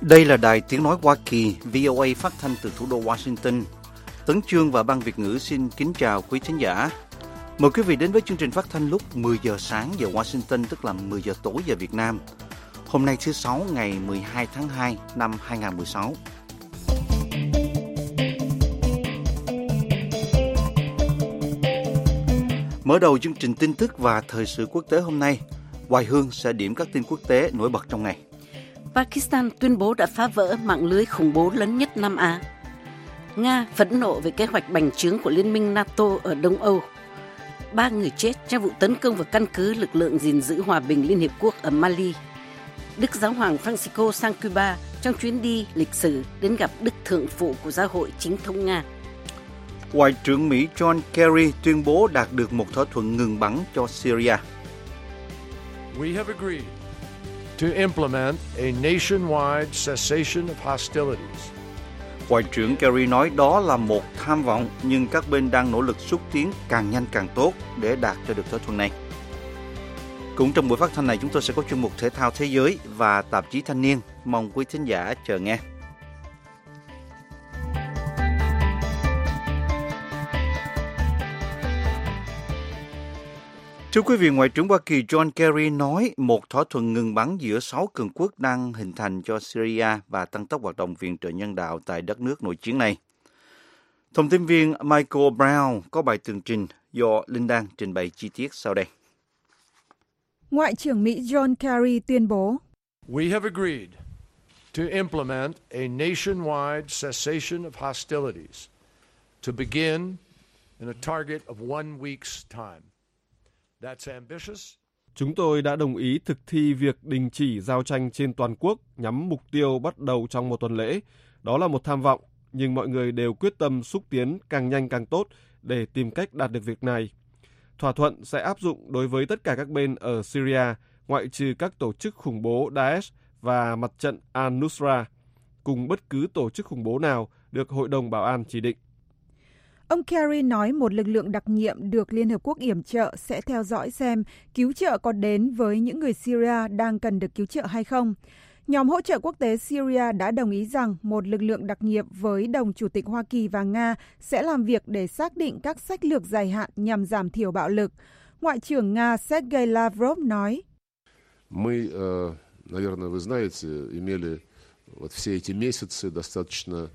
Đây là Đài Tiếng Nói Hoa Kỳ, VOA phát thanh từ thủ đô Washington. Tấn Chương và Ban Việt ngữ xin kính chào quý thính giả. Mời quý vị đến với chương trình phát thanh lúc 10 giờ sáng giờ Washington, tức là 10 giờ tối giờ Việt Nam. Hôm nay thứ Sáu ngày 12 tháng 2 năm 2016. Mở đầu chương trình tin tức và thời sự quốc tế hôm nay, Hoài Hương sẽ điểm các tin quốc tế nổi bật trong ngày. Pakistan tuyên bố đã phá vỡ mạng lưới khủng bố lớn nhất Nam Á. Nga phẫn nộ về kế hoạch bành trướng của Liên minh NATO ở Đông Âu. 3 người chết trong vụ tấn công vào căn cứ lực lượng gìn giữ hòa bình Liên Hiệp Quốc ở Mali. Đức Giáo hoàng Francisco sang Cuba trong chuyến đi lịch sử đến gặp Đức Thượng phụ của Giáo hội Chính thống Nga. Ngoại trưởng Mỹ John Kerry tuyên bố đạt được một thỏa thuận ngừng bắn cho Syria. We have agreed to implement a nationwide cessation of hostilities. Ngoại trưởng Kerry nói đó là một tham vọng, nhưng các bên đang nỗ lực xúc tiến càng nhanh càng tốt để đạt cho được thỏa thuận này. Cũng trong buổi phát thanh này, chúng tôi sẽ có chuyên mục thể thao thế giới và tạp chí thanh niên. Mong quý thính giả chờ nghe. Thưa quý vị, Ngoại trưởng Hoa Kỳ John Kerry nói một thỏa thuận ngừng bắn giữa 6 cường quốc đang hình thành cho Syria và tăng tốc hoạt động viện trợ nhân đạo tại đất nước nội chiến này. Thông tin viên Michael Brown có bài tường trình do Linh Đan trình bày chi tiết sau đây. Ngoại trưởng Mỹ John Kerry tuyên bố: We have agreed to implement a nationwide cessation of hostilities to begin in a target of 1 week's time. That's ambitious. Chúng tôi đã đồng ý thực thi việc đình chỉ giao tranh trên toàn quốc nhắm mục tiêu bắt đầu trong một tuần lễ. Đó là một tham vọng, nhưng mọi người đều quyết tâm xúc tiến càng nhanh càng tốt để tìm cách đạt được việc này. Thỏa thuận sẽ áp dụng đối với tất cả các bên ở Syria, ngoại trừ các tổ chức khủng bố Daesh và mặt trận Al-Nusra, cùng bất cứ tổ chức khủng bố nào được Hội đồng Bảo an chỉ định. Ông Kerry nói một lực lượng đặc nhiệm được Liên Hợp Quốc yểm trợ sẽ theo dõi xem cứu trợ có đến với những người Syria đang cần được cứu trợ hay không. Nhóm hỗ trợ quốc tế Syria đã đồng ý rằng một lực lượng đặc nhiệm với đồng chủ tịch Hoa Kỳ và Nga sẽ làm việc để xác định các sách lược dài hạn nhằm giảm thiểu bạo lực. Ngoại trưởng Nga Sergei Lavrov nói: Мы, наверное, вы знаете, имели вот все эти месяцы достаточно.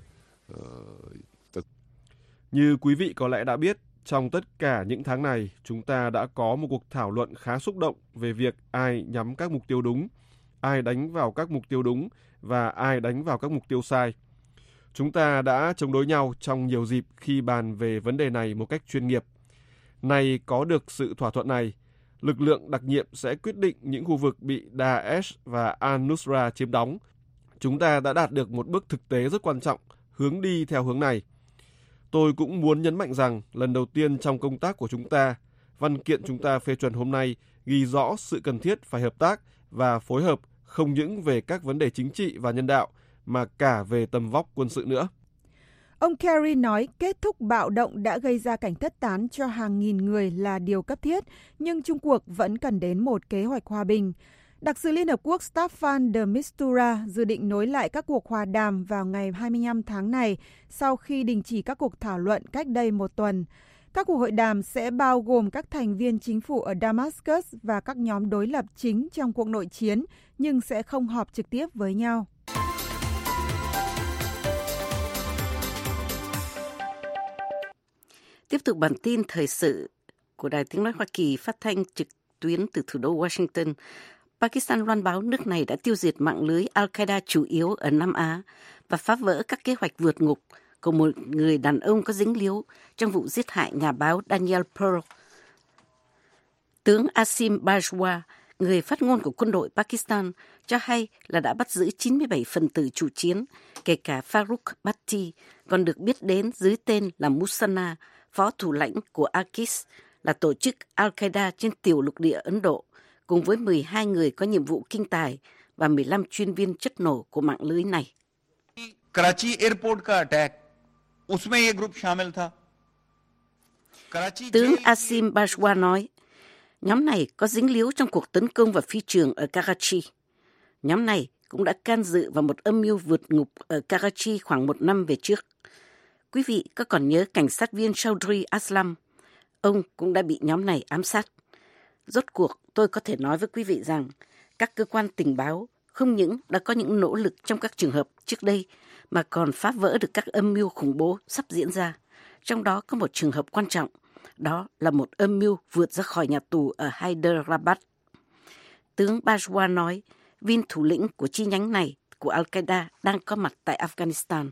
Như quý vị có lẽ đã biết, trong tất cả những tháng này, chúng ta đã có một cuộc thảo luận khá xúc động về việc ai nhắm các mục tiêu đúng, ai đánh vào các mục tiêu đúng và ai đánh vào các mục tiêu sai. Chúng ta đã chống đối nhau trong nhiều dịp khi bàn về vấn đề này một cách chuyên nghiệp. Nay có được sự thỏa thuận này, lực lượng đặc nhiệm sẽ quyết định những khu vực bị Daesh và Al-Nusra chiếm đóng. Chúng ta đã đạt được một bước thực tế rất quan trọng, hướng đi theo hướng này. Tôi cũng muốn nhấn mạnh rằng lần đầu tiên trong công tác của chúng ta, văn kiện chúng ta phê chuẩn hôm nay ghi rõ sự cần thiết phải hợp tác và phối hợp không những về các vấn đề chính trị và nhân đạo, mà cả về tầm vóc quân sự nữa. Ông Kerry nói kết thúc bạo động đã gây ra cảnh thất tán cho hàng nghìn người là điều cấp thiết, nhưng chung cuộc vẫn cần đến một kế hoạch hòa bình. Đặc sứ Liên Hợp Quốc Staffan de Mistura dự định nối lại các cuộc hòa đàm vào ngày 25 tháng này sau khi đình chỉ các cuộc thảo luận cách đây một tuần. Các cuộc hội đàm sẽ bao gồm các thành viên chính phủ ở Damascus và các nhóm đối lập chính trong cuộc nội chiến, nhưng sẽ không họp trực tiếp với nhau. Tiếp tục bản tin thời sự của Đài Tiếng Nói Hoa Kỳ phát thanh trực tuyến từ thủ đô Washington. Pakistan loan báo nước này đã tiêu diệt mạng lưới Al-Qaeda chủ yếu ở Nam Á và phá vỡ các kế hoạch vượt ngục của một người đàn ông có dính líu trong vụ giết hại nhà báo Daniel Pearl. Tướng Asim Bajwa, người phát ngôn của quân đội Pakistan, cho hay là đã bắt giữ 97 phần tử chủ chiến, kể cả Farooq Bhatti, còn được biết đến dưới tên là Musanna, phó thủ lãnh của AQIS, là tổ chức Al-Qaeda trên tiểu lục địa Ấn Độ, cùng với 12 người có nhiệm vụ kinh tài và 15 chuyên viên chất nổ của mạng lưới này. Karachi Airport ka attack, usme ye group shamil tha. Tướng Asim Bajwa nói, nhóm này có dính líu trong cuộc tấn công vào phi trường ở Karachi. Nhóm này cũng đã can dự vào một âm mưu vượt ngục ở Karachi khoảng 1 năm về trước. Quý vị có còn nhớ cảnh sát viên Chaudhry Aslam? Ông cũng đã bị nhóm này ám sát. Rốt cuộc, tôi có thể nói với quý vị rằng các cơ quan tình báo không những đã có những nỗ lực trong các trường hợp trước đây mà còn phá vỡ được các âm mưu khủng bố sắp diễn ra. Trong đó có một trường hợp quan trọng, đó là một âm mưu vượt ra khỏi nhà tù ở Hyderabad. Tướng Bajwa nói, viên thủ lĩnh của chi nhánh này của Al-Qaeda đang có mặt tại Afghanistan.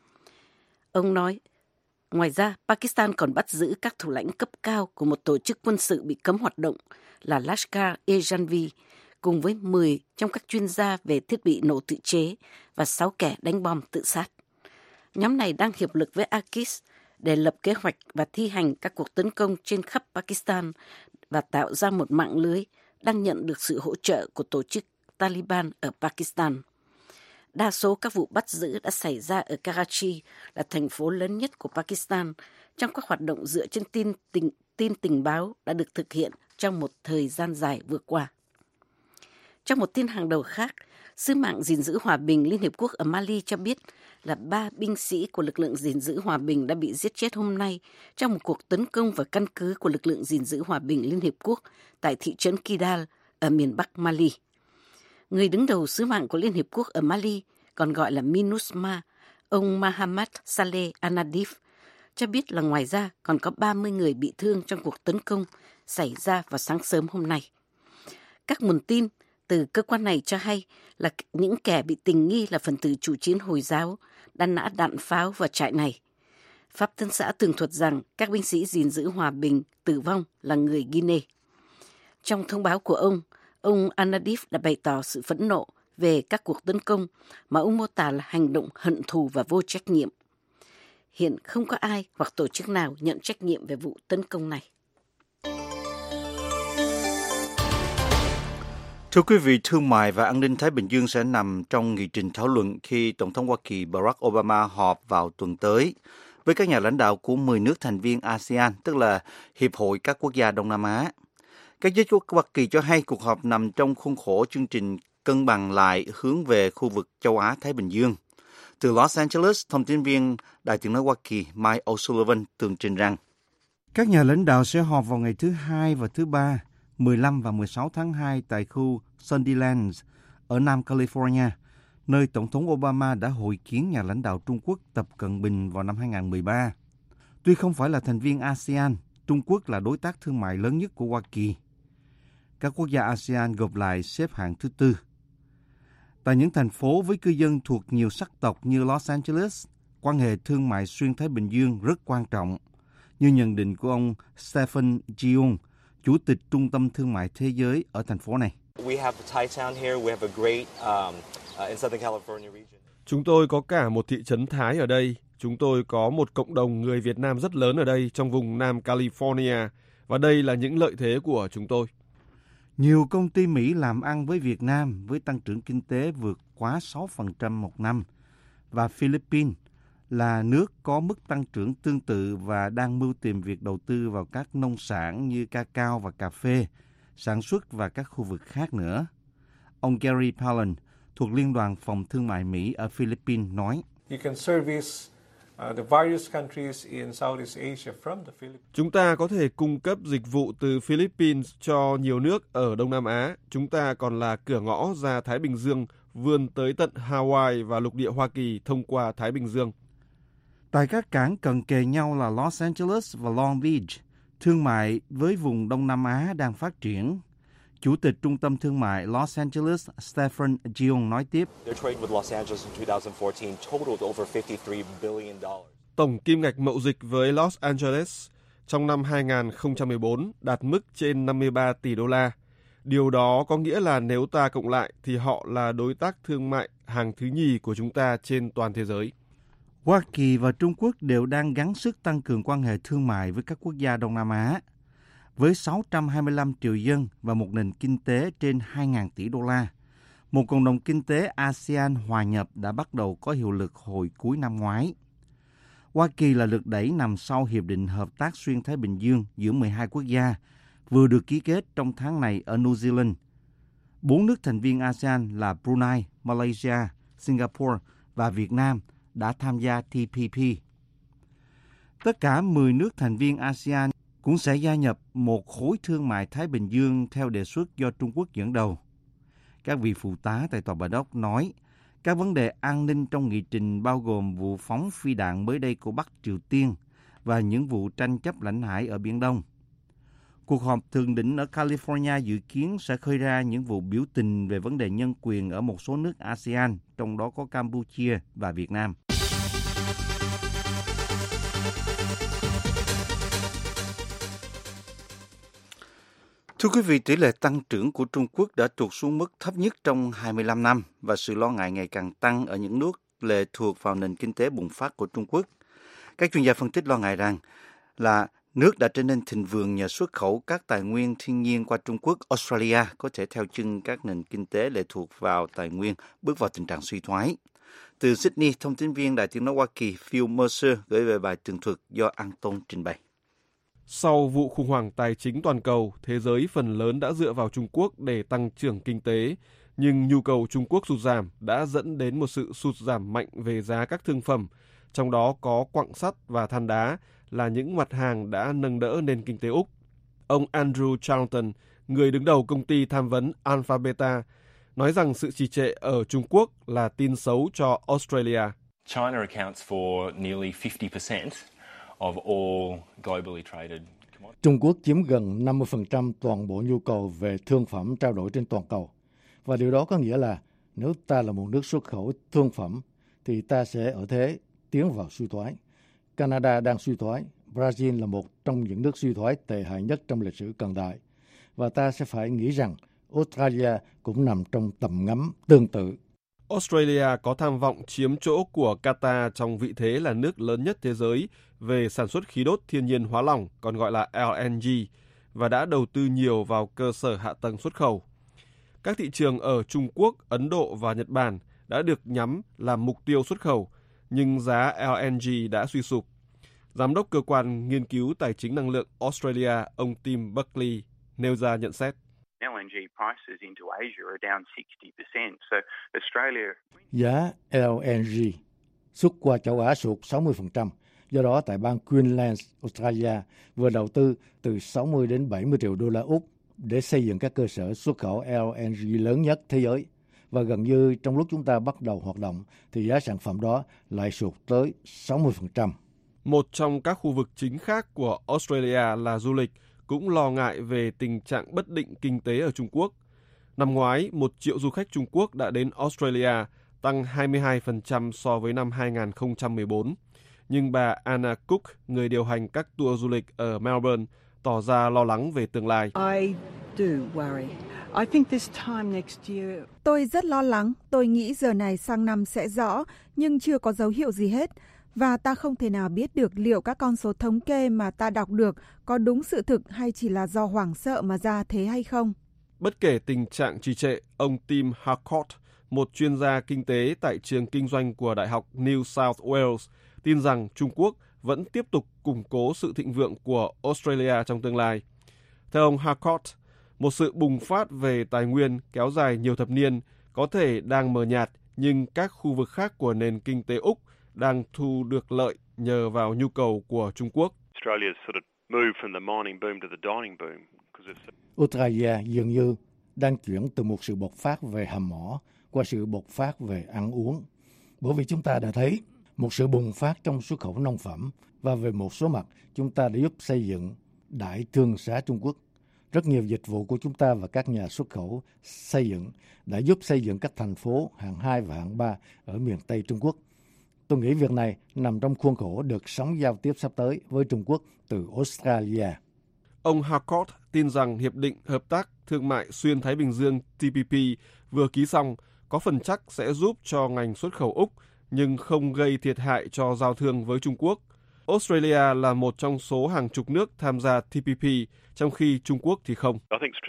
Ông nói, ngoài ra, Pakistan còn bắt giữ các thủ lãnh cấp cao của một tổ chức quân sự bị cấm hoạt động là Lashkar-e-Janvi, cùng với 10 trong các chuyên gia về thiết bị nổ tự chế và 6 kẻ đánh bom tự sát. Nhóm này đang hiệp lực với AQIS để lập kế hoạch và thi hành các cuộc tấn công trên khắp Pakistan và tạo ra một mạng lưới đang nhận được sự hỗ trợ của tổ chức Taliban ở Pakistan. Đa số các vụ bắt giữ đã xảy ra ở Karachi, là thành phố lớn nhất của Pakistan, trong các hoạt động dựa trên tin tình báo đã được thực hiện trong một thời gian dài vừa qua. Trong một tin hàng đầu khác, Sứ mạng gìn giữ hòa bình Liên Hiệp Quốc ở Mali cho biết là 3 binh sĩ của lực lượng gìn giữ hòa bình đã bị giết chết hôm nay trong một cuộc tấn công vào căn cứ của lực lượng gìn giữ hòa bình Liên Hiệp Quốc tại thị trấn Kidal ở miền Bắc Mali. Người đứng đầu sứ mạng của Liên Hiệp Quốc ở Mali, còn gọi là MINUSMA, ông Mahamat Saleh Anadif, cho biết là ngoài ra còn có 30 người bị thương trong cuộc tấn công xảy ra vào sáng sớm hôm nay. Các nguồn tin từ cơ quan này cho hay là những kẻ bị tình nghi là phần tử chủ chiến Hồi giáo đã nã đạn pháo vào trại này. Pháp Tân xã tường thuật rằng các binh sĩ gìn giữ hòa bình tử vong là người Guinea. Trong thông báo của ông Anadif đã bày tỏ sự phẫn nộ về các cuộc tấn công mà ông mô tả là hành động hận thù và vô trách nhiệm. Hiện không có ai hoặc tổ chức nào nhận trách nhiệm về vụ tấn công này. Thưa quý vị, thương mại và an ninh Thái Bình Dương sẽ nằm trong nghị trình thảo luận khi Tổng thống Hoa Kỳ Barack Obama họp vào tuần tới với các nhà lãnh đạo của 10 nước thành viên ASEAN, tức là Hiệp hội các quốc gia Đông Nam Á. Các giới chức Hoa Kỳ cho hay cuộc họp nằm trong khuôn khổ chương trình cân bằng lại hướng về khu vực châu Á-Thái Bình Dương. Từ Los Angeles, thông tin viên Đài Tiếng nói Hoa Kỳ Mike O'Sullivan tường trình rằng các nhà lãnh đạo sẽ họp vào ngày thứ Hai và thứ Ba, 15 và 16 tháng 2 tại khu Sundylands ở Nam California, nơi Tổng thống Obama đã hội kiến nhà lãnh đạo Trung Quốc Tập Cận Bình vào năm 2013. Tuy không phải là thành viên ASEAN, Trung Quốc là đối tác thương mại lớn nhất của Hoa Kỳ. Các quốc gia ASEAN gộp lại xếp hạng thứ 4. Tại những thành phố với cư dân thuộc nhiều sắc tộc như Los Angeles, quan hệ thương mại xuyên Thái Bình Dương rất quan trọng, như nhận định của ông Stephen Jiung, Chủ tịch Trung tâm Thương mại Thế giới ở thành phố này. Chúng tôi có cả một thị trấn Thái ở đây. Chúng tôi có một cộng đồng người Việt Nam rất lớn ở đây trong vùng Nam California, và đây là những lợi thế của chúng tôi. Nhiều công ty Mỹ làm ăn với Việt Nam với tăng trưởng kinh tế vượt quá 6% một năm, và Philippines là nước có mức tăng trưởng tương tự và đang mưu tìm việc đầu tư vào các nông sản như cacao và cà phê, sản xuất và các khu vực khác nữa. Ông Gary Palin thuộc Liên đoàn Phòng Thương mại Mỹ ở Philippines nói, chúng ta có thể cung cấp dịch vụ từ Philippines cho nhiều nước ở Đông Nam Á. Chúng ta còn là cửa ngõ ra Thái Bình Dương, vươn tới tận Hawaii và lục địa Hoa Kỳ thông qua Thái Bình Dương. Tại các cảng cận kề nhau là Los Angeles và Long Beach, thương mại với vùng Đông Nam Á đang phát triển. Chủ tịch Trung tâm Thương mại Los Angeles Stephen Jiung nói tiếp, tổng kim ngạch mậu dịch với Los Angeles trong năm 2014 đạt mức trên 53 tỷ đô la. Điều đó có nghĩa là nếu ta cộng lại thì họ là đối tác thương mại hàng thứ nhì của chúng ta trên toàn thế giới. Hoa Kỳ và Trung Quốc đều đang gắng sức tăng cường quan hệ thương mại với các quốc gia Đông Nam Á. Với 625 triệu dân và một nền kinh tế trên 2.000 tỷ đô la, một cộng đồng kinh tế ASEAN hòa nhập đã bắt đầu có hiệu lực hồi cuối năm ngoái. Hoa Kỳ là lực đẩy nằm sau Hiệp định Hợp tác Xuyên Thái Bình Dương giữa 12 quốc gia, vừa được ký kết trong tháng này ở New Zealand. 4 nước thành viên ASEAN là Brunei, Malaysia, Singapore và Việt Nam đã tham gia TPP. Tất cả 10 nước thành viên ASEAN cũng sẽ gia nhập một khối thương mại Thái Bình Dương theo đề xuất do Trung Quốc dẫn đầu. Các vị phụ tá tại Tòa Bạch Ốc nói, các vấn đề an ninh trong nghị trình bao gồm vụ phóng phi đạn mới đây của Bắc Triều Tiên và những vụ tranh chấp lãnh hải ở Biển Đông. Cuộc họp thượng đỉnh ở California dự kiến sẽ khơi ra những vụ biểu tình về vấn đề nhân quyền ở một số nước ASEAN, trong đó có Campuchia và Việt Nam. Thưa quý vị, tỷ lệ tăng trưởng của Trung Quốc đã tụt xuống mức thấp nhất trong 25 năm và sự lo ngại ngày càng tăng ở những nước lệ thuộc vào nền kinh tế bùng phát của Trung Quốc. Các chuyên gia phân tích lo ngại rằng là nước đã trở nên thịnh vượng nhờ xuất khẩu các tài nguyên thiên nhiên qua Trung Quốc, Australia có thể theo chân các nền kinh tế lệ thuộc vào tài nguyên bước vào tình trạng suy thoái. Từ Sydney, thông tin viên Đài Tiếng nói Hoa Kỳ Phil Mercer gửi về bài tường thuật do An Tôn trình bày. Sau vụ khủng hoảng tài chính toàn cầu, thế giới phần lớn đã dựa vào Trung Quốc để tăng trưởng kinh tế, nhưng nhu cầu Trung Quốc sụt giảm đã dẫn đến một sự sụt giảm mạnh về giá các thương phẩm, trong đó có quặng sắt và than đá là những mặt hàng đã nâng đỡ nền kinh tế Úc. Ông Andrew Charlton, người đứng đầu công ty tham vấn Alpha Beta, nói rằng sự trì trệ ở Trung Quốc là tin xấu cho Australia. China accounts for nearly 50% of all globally traded commodities. Trung Quốc chiếm gần 50% toàn bộ nhu cầu về thương phẩm trao đổi trên toàn cầu. Và điều đó có nghĩa là nếu ta là một nước xuất khẩu thương phẩm thì ta sẽ ở thế tiến vào suy thoái. Canada đang suy thoái, Brazil là một trong những nước suy thoái tệ hại nhất trong lịch sử cận đại. Và ta sẽ phải nghĩ rằng Australia cũng nằm trong tầm ngắm tương tự. Australia có tham vọng chiếm chỗ của Qatar trong vị thế là nước lớn nhất thế giới về sản xuất khí đốt thiên nhiên hóa lỏng, còn gọi là LNG, và đã đầu tư nhiều vào cơ sở hạ tầng xuất khẩu. Các thị trường ở Trung Quốc, Ấn Độ và Nhật Bản đã được nhắm làm mục tiêu xuất khẩu, nhưng giá LNG đã suy sụp. Giám đốc cơ quan nghiên cứu tài chính năng lượng Australia, ông Tim Buckley, nêu ra nhận xét. Giá LNG xuất qua châu Á sụt 60%. Do đó, tại bang Queensland, Australia vừa đầu tư từ 60 đến 70 triệu đô la Úc để xây dựng các cơ sở xuất khẩu LNG lớn nhất thế giới. Và gần như trong lúc chúng ta bắt đầu hoạt động thì giá sản phẩm đó lại sụt tới 60%. Một trong các khu vực chính khác của Australia là du lịch, cũng lo ngại về tình trạng bất định kinh tế ở Trung Quốc. Năm ngoái, 1 triệu du khách Trung Quốc đã đến Australia, tăng 22% so với năm 2014. Nhưng bà Anna Cook, người điều hành các tour du lịch ở Melbourne, tỏ ra lo lắng về tương lai. Tôi rất lo lắng. Tôi nghĩ giờ này sang năm sẽ rõ, nhưng chưa có dấu hiệu gì hết. Và ta không thể nào biết được liệu các con số thống kê mà ta đọc được có đúng sự thực hay chỉ là do hoảng sợ mà ra thế hay không. Bất kể tình trạng trì trệ, ông Tim Harcourt, một chuyên gia kinh tế tại trường kinh doanh của Đại học New South Wales, tin rằng Trung Quốc vẫn tiếp tục củng cố sự thịnh vượng của Australia trong tương lai. Theo ông Harcourt, một sự bùng phát về tài nguyên kéo dài nhiều thập niên có thể đang mờ nhạt, nhưng các khu vực khác của nền kinh tế Úc đang thu được lợi nhờ vào nhu cầu của Trung Quốc. Australia dường như đang chuyển từ một sự bộc phát về hầm mỏ qua sự bộc phát về ăn uống. Bởi vì chúng ta đã thấy một sự bùng phát trong xuất khẩu nông phẩm và về một số mặt chúng ta đã giúp xây dựng đại thương xá Trung Quốc. Rất nhiều dịch vụ của chúng ta và các nhà xuất khẩu xây dựng đã giúp xây dựng các thành phố hạng 2 và hạng 3 ở miền Tây Trung Quốc. Tôi nghĩ việc này nằm trong khuôn khổ đợt sóng giao tiếp sắp tới với Trung Quốc từ Australia. Ông Harcourt tin rằng Hiệp định Hợp tác Thương mại Xuyên Thái Bình Dương TPP vừa ký xong có phần chắc sẽ giúp cho ngành xuất khẩu Úc, nhưng không gây thiệt hại cho giao thương với Trung Quốc. Australia là một trong số hàng chục nước tham gia TPP, trong khi Trung Quốc thì không.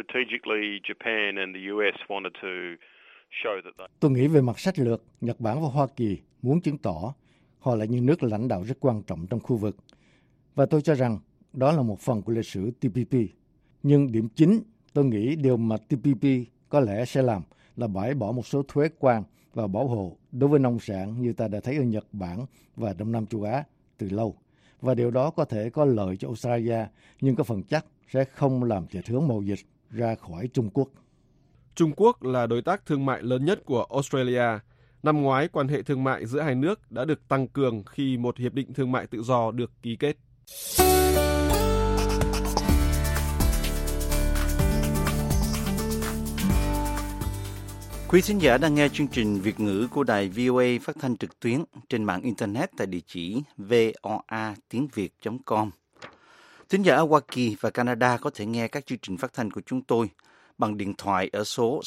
Tôi nghĩ về mặt sách lược, Nhật Bản và Hoa Kỳ muốn chứng tỏ họ là những nước lãnh đạo rất quan trọng trong khu vực. Và tôi cho rằng đó là một phần của lịch sử TPP. Nhưng điểm chính, tôi nghĩ điều mà TPP có lẽ sẽ làm là bãi bỏ một số thuế quan và bảo hộ đối với nông sản như ta đã thấy ở Nhật Bản và Đông Nam châu Á từ lâu. Và điều đó có thể có lợi cho Australia, nhưng có phần chắc sẽ không làm thiệt hướng mậu dịch ra khỏi Trung Quốc. Trung Quốc là đối tác thương mại lớn nhất của Australia. Năm ngoái, quan hệ thương mại giữa hai nước đã được tăng cường khi một hiệp định thương mại tự do được ký kết. Quý thính giả đang nghe chương trình Việt ngữ của đài VOA phát thanh trực tuyến trên mạng Internet tại địa chỉ voa.tiếng.việt.com. Thính giả ở Hoa Kỳ và Canada có thể nghe các chương trình phát thanh của chúng tôi bằng điện thoại ở số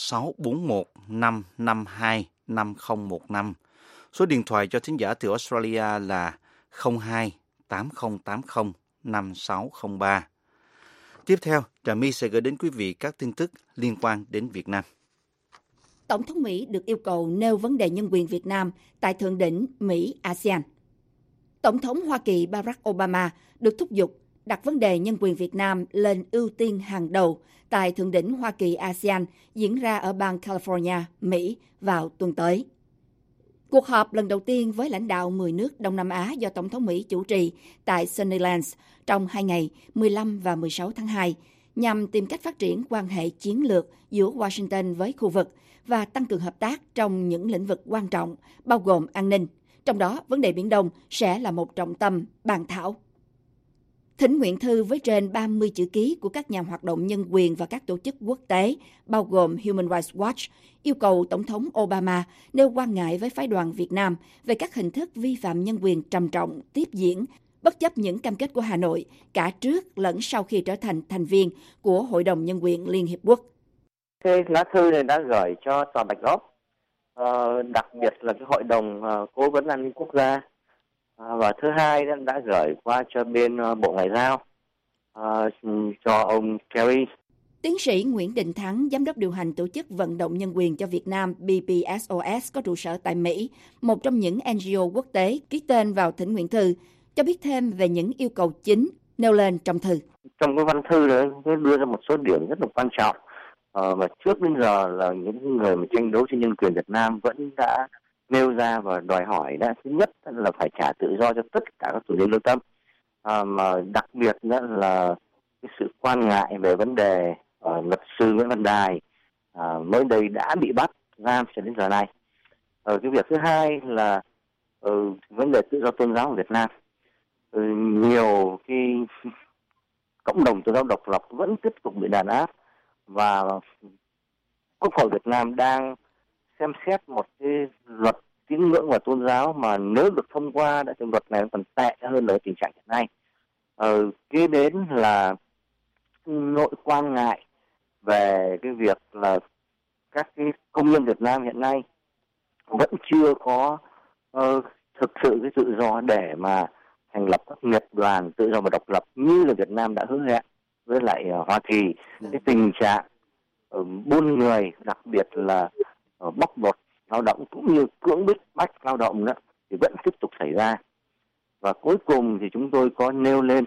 641-552-5015. Số điện thoại cho thính giả từ Australia là 02-8080-5603. Tiếp theo, Trà My sẽ gửi đến quý vị các tin tức liên quan đến Việt Nam. Tổng thống Mỹ được yêu cầu nêu vấn đề nhân quyền Việt Nam tại thượng đỉnh Mỹ-ASEAN. Tổng thống Hoa Kỳ Barack Obama được thúc giục đặt vấn đề nhân quyền Việt Nam lên ưu tiên hàng đầu tại thượng đỉnh Hoa Kỳ-ASEAN diễn ra ở bang California, Mỹ vào tuần tới. Cuộc họp lần đầu tiên với lãnh đạo 10 nước Đông Nam Á do Tổng thống Mỹ chủ trì tại Sunnylands trong 2 ngày 15 và 16 tháng 2 nhằm tìm cách phát triển quan hệ chiến lược giữa Washington với khu vực và tăng cường hợp tác trong những lĩnh vực quan trọng, bao gồm an ninh. Trong đó, vấn đề Biển Đông sẽ là một trọng tâm bàn thảo. Thỉnh nguyện thư với trên 30 chữ ký của các nhà hoạt động nhân quyền và các tổ chức quốc tế, bao gồm Human Rights Watch, yêu cầu Tổng thống Obama nêu quan ngại với phái đoàn Việt Nam về các hình thức vi phạm nhân quyền trầm trọng tiếp diễn, bất chấp những cam kết của Hà Nội, cả trước lẫn sau khi trở thành thành viên của Hội đồng Nhân quyền Liên Hiệp Quốc. Cái lá thư này đã gửi cho Tòa Bạch Ốc, đặc biệt là cái Hội đồng Cố vấn An ninh Quốc gia, và thứ hai đã gửi qua cho bên Bộ Ngoại giao, cho ông Kerry. Tiến sĩ Nguyễn Đình Thắng, giám đốc điều hành tổ chức vận động nhân quyền cho Việt Nam BPSOS có trụ sở tại Mỹ, một trong những NGO quốc tế ký tên vào thỉnh nguyện thư, cho biết thêm về những yêu cầu chính nêu lên trong thư. Trong cái văn thư đó đưa ra một số điểm rất là quan trọng mà trước đến giờ là những người mà tranh đấu cho nhân quyền Việt Nam vẫn đã nêu ra và đòi hỏi. Thứ nhất là phải trả tự do cho tất cả các tù nhân lương tâm, mà đặc biệt là cái sự quan ngại về vấn đề luật sư Nguyễn Văn Đài mới đây đã bị bắt giam cho đến giờ này. Cái việc thứ hai là vấn đề tự do tôn giáo của Việt Nam. Nhiều cái cộng đồng tôn giáo độc lập vẫn tiếp tục bị đàn áp, và Quốc hội Việt Nam đang xem xét một cái luật tín ngưỡng và tôn giáo mà nếu được thông qua thì luật này còn tệ hơn là tình trạng hiện nay. Kế đến là nội quan ngại về cái việc là các cái công nhân Việt Nam hiện nay vẫn chưa có thực sự cái tự do để mà thành lập các nghiệp đoàn tự do và độc lập như là Việt Nam đã hứa hẹn với lại Hoa Kỳ. Cái tình trạng buôn người, đặc biệt là bóc lột lao động cũng như cưỡng bách lao động đó thì vẫn tiếp tục xảy ra. Và cuối cùng thì chúng tôi có nêu lên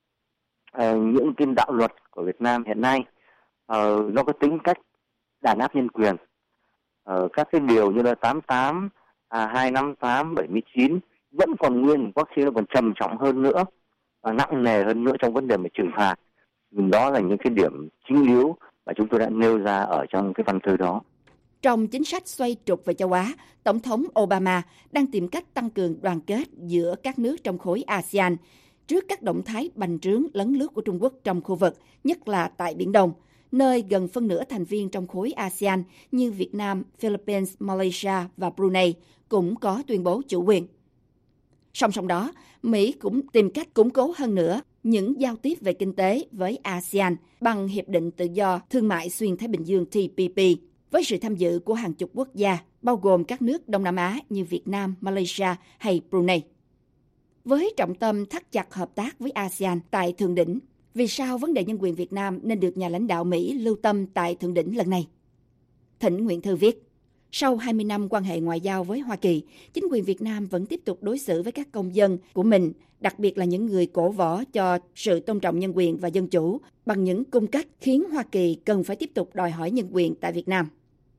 những cái đạo luật của Việt Nam hiện nay nó có tính cách đàn áp nhân quyền. Các cái điều như là 88, 258, 79 vẫn còn nguyên, có khi nó còn trầm trọng hơn nữa và nặng nề hơn nữa trong vấn đề mà trừng phạt. Đó là những cái điểm chính yếu mà chúng tôi đã nêu ra ở trong cái văn thư đó. Trong chính sách xoay trục về châu Á, Tổng thống Obama đang tìm cách tăng cường đoàn kết giữa các nước trong khối ASEAN trước các động thái bành trướng lấn lướt của Trung Quốc trong khu vực, nhất là tại Biển Đông, nơi gần phân nửa thành viên trong khối ASEAN như Việt Nam, Philippines, Malaysia và Brunei cũng có tuyên bố chủ quyền. Song song đó, Mỹ cũng tìm cách củng cố hơn nữa những giao tiếp về kinh tế với ASEAN bằng Hiệp định Tự do Thương mại Xuyên Thái Bình Dương TPP, với sự tham dự của hàng chục quốc gia, bao gồm các nước Đông Nam Á như Việt Nam, Malaysia hay Brunei. Với trọng tâm thắt chặt hợp tác với ASEAN tại thượng đỉnh, vì sao vấn đề nhân quyền Việt Nam nên được nhà lãnh đạo Mỹ lưu tâm tại thượng đỉnh lần này? Thỉnh nguyện thư viết, sau 20 năm quan hệ ngoại giao với Hoa Kỳ, chính quyền Việt Nam vẫn tiếp tục đối xử với các công dân của mình, đặc biệt là những người cổ võ cho sự tôn trọng nhân quyền và dân chủ, bằng những cung cách khiến Hoa Kỳ cần phải tiếp tục đòi hỏi nhân quyền tại Việt Nam.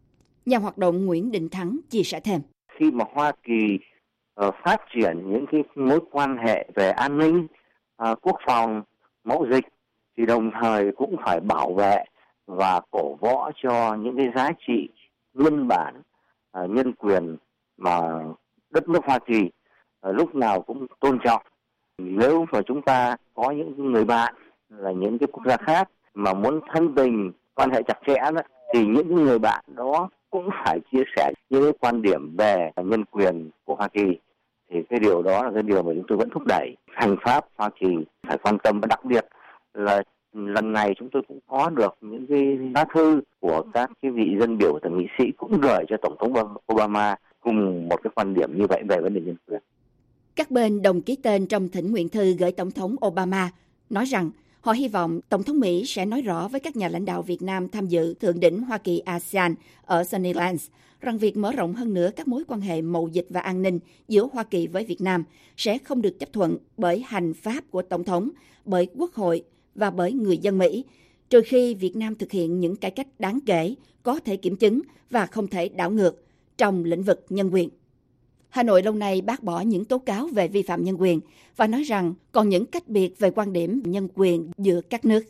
Nhà hoạt động Nguyễn Đình Thắng chia sẻ thêm. Khi mà Hoa Kỳ phát triển những cái mối quan hệ về an ninh, quốc phòng, mậu dịch thì đồng thời cũng phải bảo vệ và cổ võ cho những cái giá trị nguyên bản nhân quyền mà đất nước Hoa Kỳ lúc nào cũng tôn trọng. Nếu mà chúng ta có những người bạn là những cái quốc gia khác mà muốn thân tình, quan hệ chặt chẽ đó, thì những người bạn đó cũng phải chia sẻ những cái quan điểm về nhân quyền của Hoa Kỳ. Thì cái điều đó là cái điều mà chúng tôi vẫn thúc đẩy. Hành pháp Hoa Kỳ phải quan tâm, và đặc biệt là lần này chúng tôi cũng có được những cái lá thư của các cái vị dân biểu thượng nghị sĩ cũng gửi cho Tổng thống Obama cùng một cái quan điểm như vậy về vấn đề nhân quyền. Các bên đồng ký tên trong thỉnh nguyện thư gửi Tổng thống Obama nói rằng họ hy vọng Tổng thống Mỹ sẽ nói rõ với các nhà lãnh đạo Việt Nam tham dự Thượng đỉnh Hoa Kỳ ASEAN ở Sunnylands rằng việc mở rộng hơn nữa các mối quan hệ mậu dịch và an ninh giữa Hoa Kỳ với Việt Nam sẽ không được chấp thuận bởi hành pháp của Tổng thống, bởi Quốc hội và bởi người dân Mỹ, trừ khi Việt Nam thực hiện những cải cách đáng kể, có thể kiểm chứng và không thể đảo ngược trong lĩnh vực nhân quyền. Hà Nội lâu nay bác bỏ những tố cáo về vi phạm nhân quyền và nói rằng còn những cách biệt về quan điểm nhân quyền giữa các nước.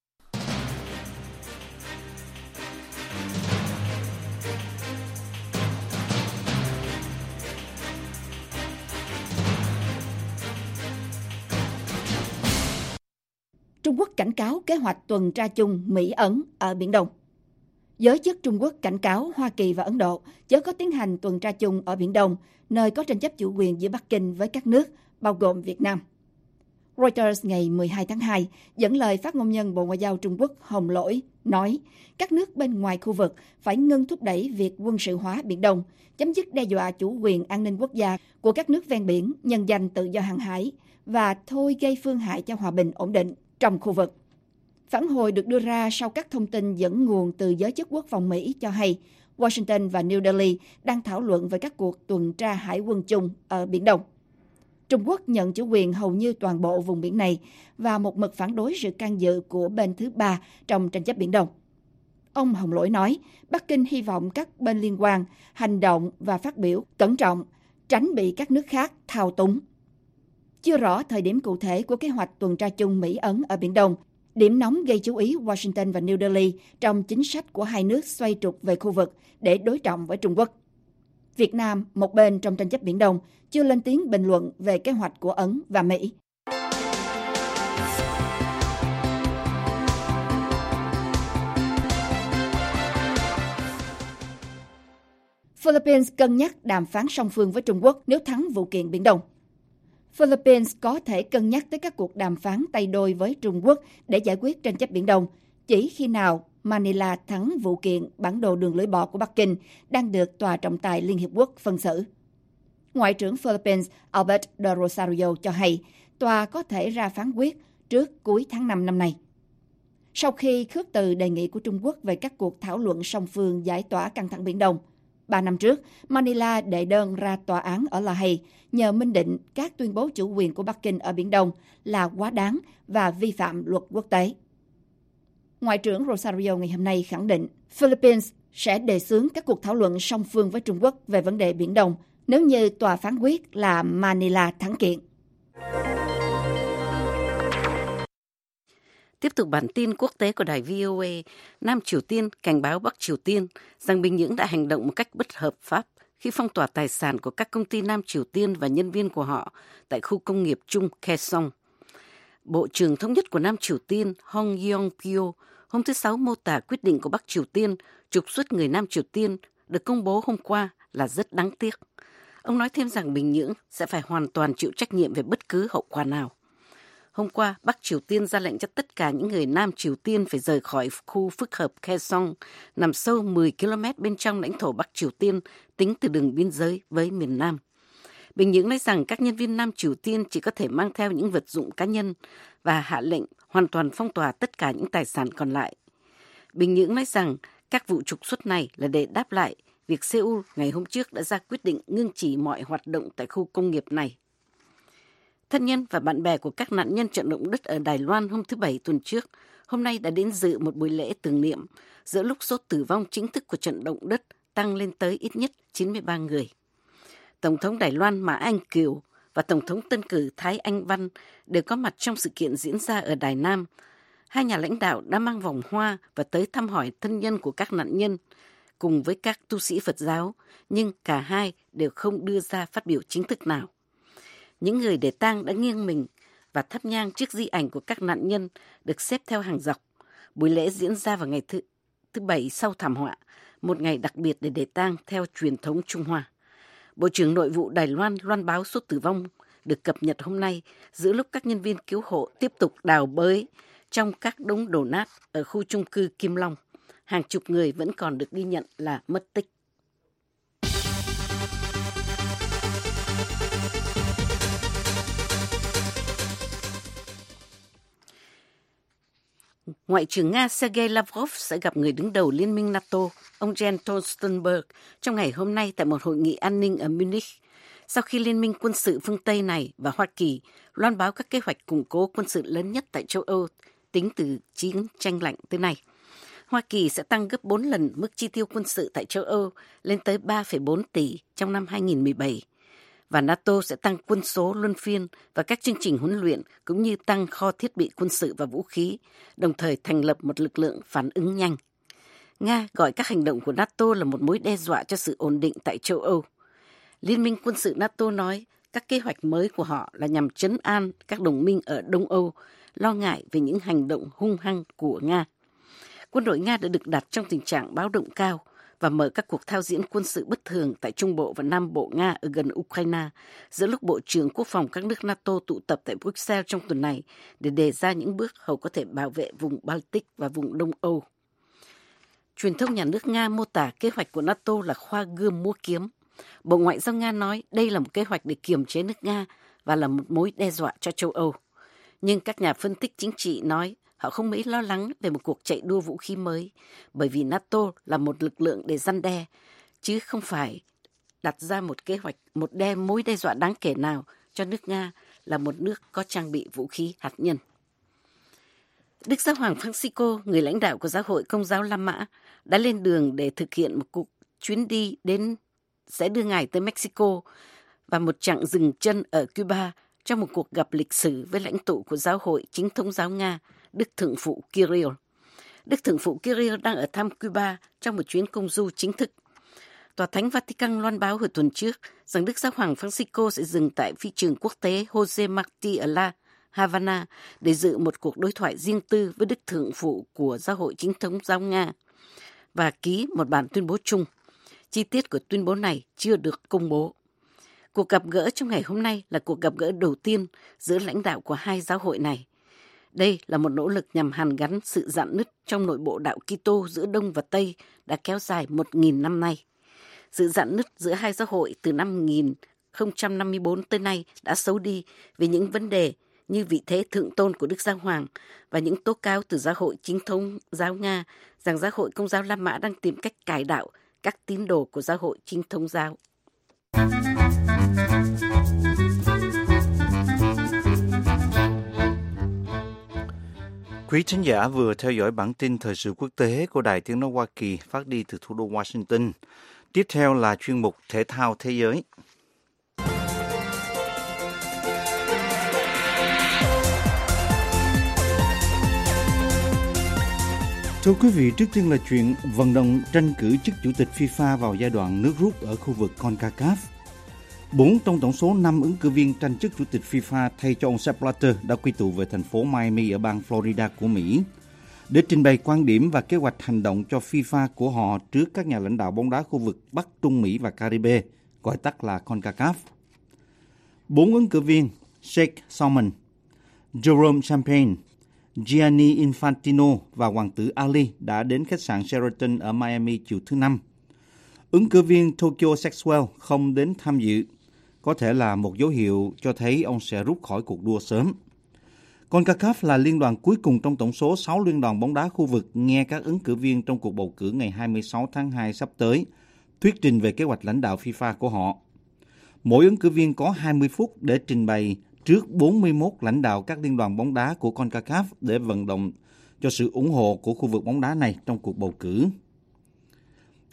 Trung Quốc cảnh cáo kế hoạch tuần tra chung Mỹ-Ấn ở Biển Đông. Giới chức Trung Quốc cảnh cáo Hoa Kỳ và Ấn Độ chớ có tiến hành tuần tra chung ở Biển Đông, nơi có tranh chấp chủ quyền giữa Bắc Kinh với các nước, bao gồm Việt Nam. Reuters ngày 12 tháng 2 dẫn lời phát ngôn nhân Bộ Ngoại giao Trung Quốc Hồng Lỗi nói các nước bên ngoài khu vực phải ngưng thúc đẩy việc quân sự hóa Biển Đông, chấm dứt đe dọa chủ quyền an ninh quốc gia của các nước ven biển, nhân danh tự do hàng hải và thôi gây phương hại cho hòa bình ổn định trong khu vực. Phản hồi được đưa ra sau các thông tin dẫn nguồn từ giới chức quốc phòng Mỹ cho hay Washington và New Delhi đang thảo luận về các cuộc tuần tra hải quân chung ở Biển Đông. Trung Quốc nhận chủ quyền hầu như toàn bộ vùng biển này và một mực phản đối sự can dự của bên thứ ba trong tranh chấp Biển Đông. Ông Hồng Lỗi nói, Bắc Kinh hy vọng các bên liên quan hành động và phát biểu cẩn trọng, tránh bị các nước khác thao túng. Chưa rõ thời điểm cụ thể của kế hoạch tuần tra chung Mỹ-Ấn ở Biển Đông, điểm nóng gây chú ý Washington và New Delhi trong chính sách của hai nước xoay trục về khu vực để đối trọng với Trung Quốc. Việt Nam, một bên trong tranh chấp Biển Đông, chưa lên tiếng bình luận về kế hoạch của Ấn và Mỹ. Philippines cân nhắc đàm phán song phương với Trung Quốc nếu thắng vụ kiện Biển Đông. Philippines có thể cân nhắc tới các cuộc đàm phán tay đôi với Trung Quốc để giải quyết tranh chấp Biển Đông chỉ khi nào Manila thắng vụ kiện bản đồ đường lưỡi bò của Bắc Kinh đang được Tòa trọng tài Liên Hiệp Quốc phân xử. Ngoại trưởng Philippines Albert de Rosario cho hay tòa có thể ra phán quyết trước cuối tháng 5 năm nay. Sau khi khước từ đề nghị của Trung Quốc về các cuộc thảo luận song phương giải tỏa căng thẳng Biển Đông, 3 năm trước, Manila đệ đơn ra tòa án ở La Hay nhờ minh định các tuyên bố chủ quyền của Bắc Kinh ở Biển Đông là quá đáng và vi phạm luật quốc tế. Ngoại trưởng Rosario ngày hôm nay khẳng định Philippines sẽ đề xướng các cuộc thảo luận song phương với Trung Quốc về vấn đề Biển Đông nếu như tòa phán quyết là Manila thắng kiện. Tiếp tục bản tin quốc tế của đài VOA, Nam Triều Tiên cảnh báo Bắc Triều Tiên rằng Bình Nhưỡng đã hành động một cách bất hợp pháp khi phong tỏa tài sản của các công ty Nam Triều Tiên và nhân viên của họ tại khu công nghiệp chung Kaesong. Bộ trưởng Thống nhất của Nam Triều Tiên Hong Yeong-pyo hôm thứ Sáu mô tả quyết định của Bắc Triều Tiên trục xuất người Nam Triều Tiên được công bố hôm qua là rất đáng tiếc. Ông nói thêm rằng Bình Nhưỡng sẽ phải hoàn toàn chịu trách nhiệm về bất cứ hậu quả nào. Hôm qua, Bắc Triều Tiên ra lệnh cho tất cả những người Nam Triều Tiên phải rời khỏi khu phức hợp Kaesong, nằm sâu 10 km bên trong lãnh thổ Bắc Triều Tiên, tính từ đường biên giới với miền Nam. Bình Nhưỡng nói rằng các nhân viên Nam Triều Tiên chỉ có thể mang theo những vật dụng cá nhân và hạ lệnh hoàn toàn phong tỏa tất cả những tài sản còn lại. Bình Nhưỡng nói rằng các vụ trục xuất này là để đáp lại việc Seoul ngày hôm trước đã ra quyết định ngưng chỉ mọi hoạt động tại khu công nghiệp này. Thân nhân và bạn bè của các nạn nhân trận động đất ở Đài Loan hôm thứ Bảy tuần trước, hôm nay đã đến dự một buổi lễ tưởng niệm giữa lúc số tử vong chính thức của trận động đất tăng lên tới ít nhất 93 người. Tổng thống Đài Loan Mã Anh Kiều và Tổng thống tân cử Thái Anh Văn đều có mặt trong sự kiện diễn ra ở Đài Nam. Hai nhà lãnh đạo đã mang vòng hoa và tới thăm hỏi thân nhân của các nạn nhân, cùng với các tu sĩ Phật giáo, nhưng cả hai đều không đưa ra phát biểu chính thức nào. Những người để tang đã nghiêng mình và thắp nhang trước di ảnh của các nạn nhân được xếp theo hàng dọc. Buổi lễ diễn ra vào ngày thứ Bảy sau thảm họa, một ngày đặc biệt để tang theo truyền thống Trung Hoa. Bộ trưởng Nội vụ Đài Loan loan báo số tử vong được cập nhật hôm nay giữa lúc các nhân viên cứu hộ tiếp tục đào bới trong các đống đổ nát ở khu chung cư Kim Long. Hàng chục người vẫn còn được ghi nhận là mất tích. Ngoại trưởng Nga Sergei Lavrov sẽ gặp người đứng đầu Liên minh NATO, ông Jens Stoltenberg, trong ngày hôm nay tại một hội nghị an ninh ở Munich, sau khi Liên minh quân sự phương Tây này và Hoa Kỳ loan báo các kế hoạch củng cố quân sự lớn nhất tại châu Âu tính từ chiến tranh lạnh tới nay. Hoa Kỳ sẽ tăng gấp 4 lần mức chi tiêu quân sự tại châu Âu lên tới 3,4 tỷ trong năm 2017. Và NATO sẽ tăng quân số luân phiên và các chương trình huấn luyện cũng như tăng kho thiết bị quân sự và vũ khí, đồng thời thành lập một lực lượng phản ứng nhanh. Nga gọi các hành động của NATO là một mối đe dọa cho sự ổn định tại châu Âu. Liên minh quân sự NATO nói các kế hoạch mới của họ là nhằm trấn an các đồng minh ở Đông Âu, lo ngại về những hành động hung hăng của Nga. Quân đội Nga đã được đặt trong tình trạng báo động cao và mở các cuộc thao diễn quân sự bất thường tại Trung Bộ và Nam Bộ Nga ở gần Ukraine, giữa lúc Bộ trưởng Quốc phòng các nước NATO tụ tập tại Bruxelles trong tuần này để đề ra những bước hầu có thể bảo vệ vùng Baltic và vùng Đông Âu. Truyền thông nhà nước Nga mô tả kế hoạch của NATO là khoa gươm múa kiếm. Bộ Ngoại giao Nga nói đây là một kế hoạch để kiềm chế nước Nga và là một mối đe dọa cho châu Âu. Nhưng các nhà phân tích chính trị nói họ không mấy lo lắng về một cuộc chạy đua vũ khí mới, bởi vì NATO là một lực lượng để răn đe, chứ không phải đặt ra một kế hoạch, mối đe dọa đáng kể nào cho nước Nga là một nước có trang bị vũ khí hạt nhân. Đức Giáo hoàng Francisco, người lãnh đạo của Giáo hội Công giáo La Mã, đã lên đường để thực hiện một cuộc chuyến đi sẽ đưa ngài tới Mexico và một chặng dừng chân ở Cuba trong một cuộc gặp lịch sử với lãnh tụ của Giáo hội Chính thống giáo Nga, Đức Thượng phụ Kirill. Đức Thượng phụ Kirill đang ở thăm Cuba trong một chuyến công du chính thức. Tòa Thánh Vatican loan báo hồi tuần trước rằng Đức Giáo hoàng Francisco sẽ dừng tại phi trường quốc tế Jose Marti ở La Havana để dự một cuộc đối thoại riêng tư với Đức Thượng phụ của Giáo hội Chính thống giáo Nga và ký một bản tuyên bố chung. Chi tiết của tuyên bố này chưa được công bố. Cuộc gặp gỡ trong ngày hôm nay là cuộc gặp gỡ đầu tiên giữa lãnh đạo của hai giáo hội này. Đây là một nỗ lực nhằm hàn gắn sự rạn nứt trong nội bộ đạo Kitô giữa Đông và Tây đã kéo dài 1.000 năm nay. Sự rạn nứt giữa hai giáo hội từ năm 1054 tới nay đã xấu đi vì những vấn đề như vị thế thượng tôn của Đức Giáo hoàng và những tố cáo từ Giáo hội Chính thống giáo Nga rằng Giáo hội Công giáo La Mã đang tìm cách cải đạo các tín đồ của Giáo hội Chính thống giáo. Quý thính giả vừa theo dõi bản tin thời sự quốc tế của Đài Tiếng nói Hoa Kỳ phát đi từ thủ đô Washington. Tiếp theo là chuyên mục Thể thao thế giới. Thưa quý vị, trước tiên là chuyện vận động tranh cử chức chủ tịch FIFA vào giai đoạn nước rút ở khu vực CONCACAF. 4 trong tổng số 5 ứng cử viên tranh chức chủ tịch FIFA thay cho ông Sepp Blatter đã quy tụ về thành phố Miami ở bang Florida của Mỹ để trình bày quan điểm và kế hoạch hành động cho FIFA của họ trước các nhà lãnh đạo bóng đá khu vực Bắc Trung Mỹ và Caribe, gọi tắt là CONCACAF. 4 ứng cử viên Sheikh Salman, Jerome Champagne, Gianni Infantino và hoàng tử Ali đã đến khách sạn Sheraton ở Miami chiều thứ Năm. Ứng cử viên Tokyo Sexwell không đến tham dự, có thể là một dấu hiệu cho thấy ông sẽ rút khỏi cuộc đua sớm. CONCACAF là liên đoàn cuối cùng trong tổng số 6 liên đoàn bóng đá khu vực nghe các ứng cử viên trong cuộc bầu cử ngày 26 tháng 2 sắp tới thuyết trình về kế hoạch lãnh đạo FIFA của họ. Mỗi ứng cử viên có 20 phút để trình bày trước 41 lãnh đạo các liên đoàn bóng đá của CONCACAF để vận động cho sự ủng hộ của khu vực bóng đá này trong cuộc bầu cử.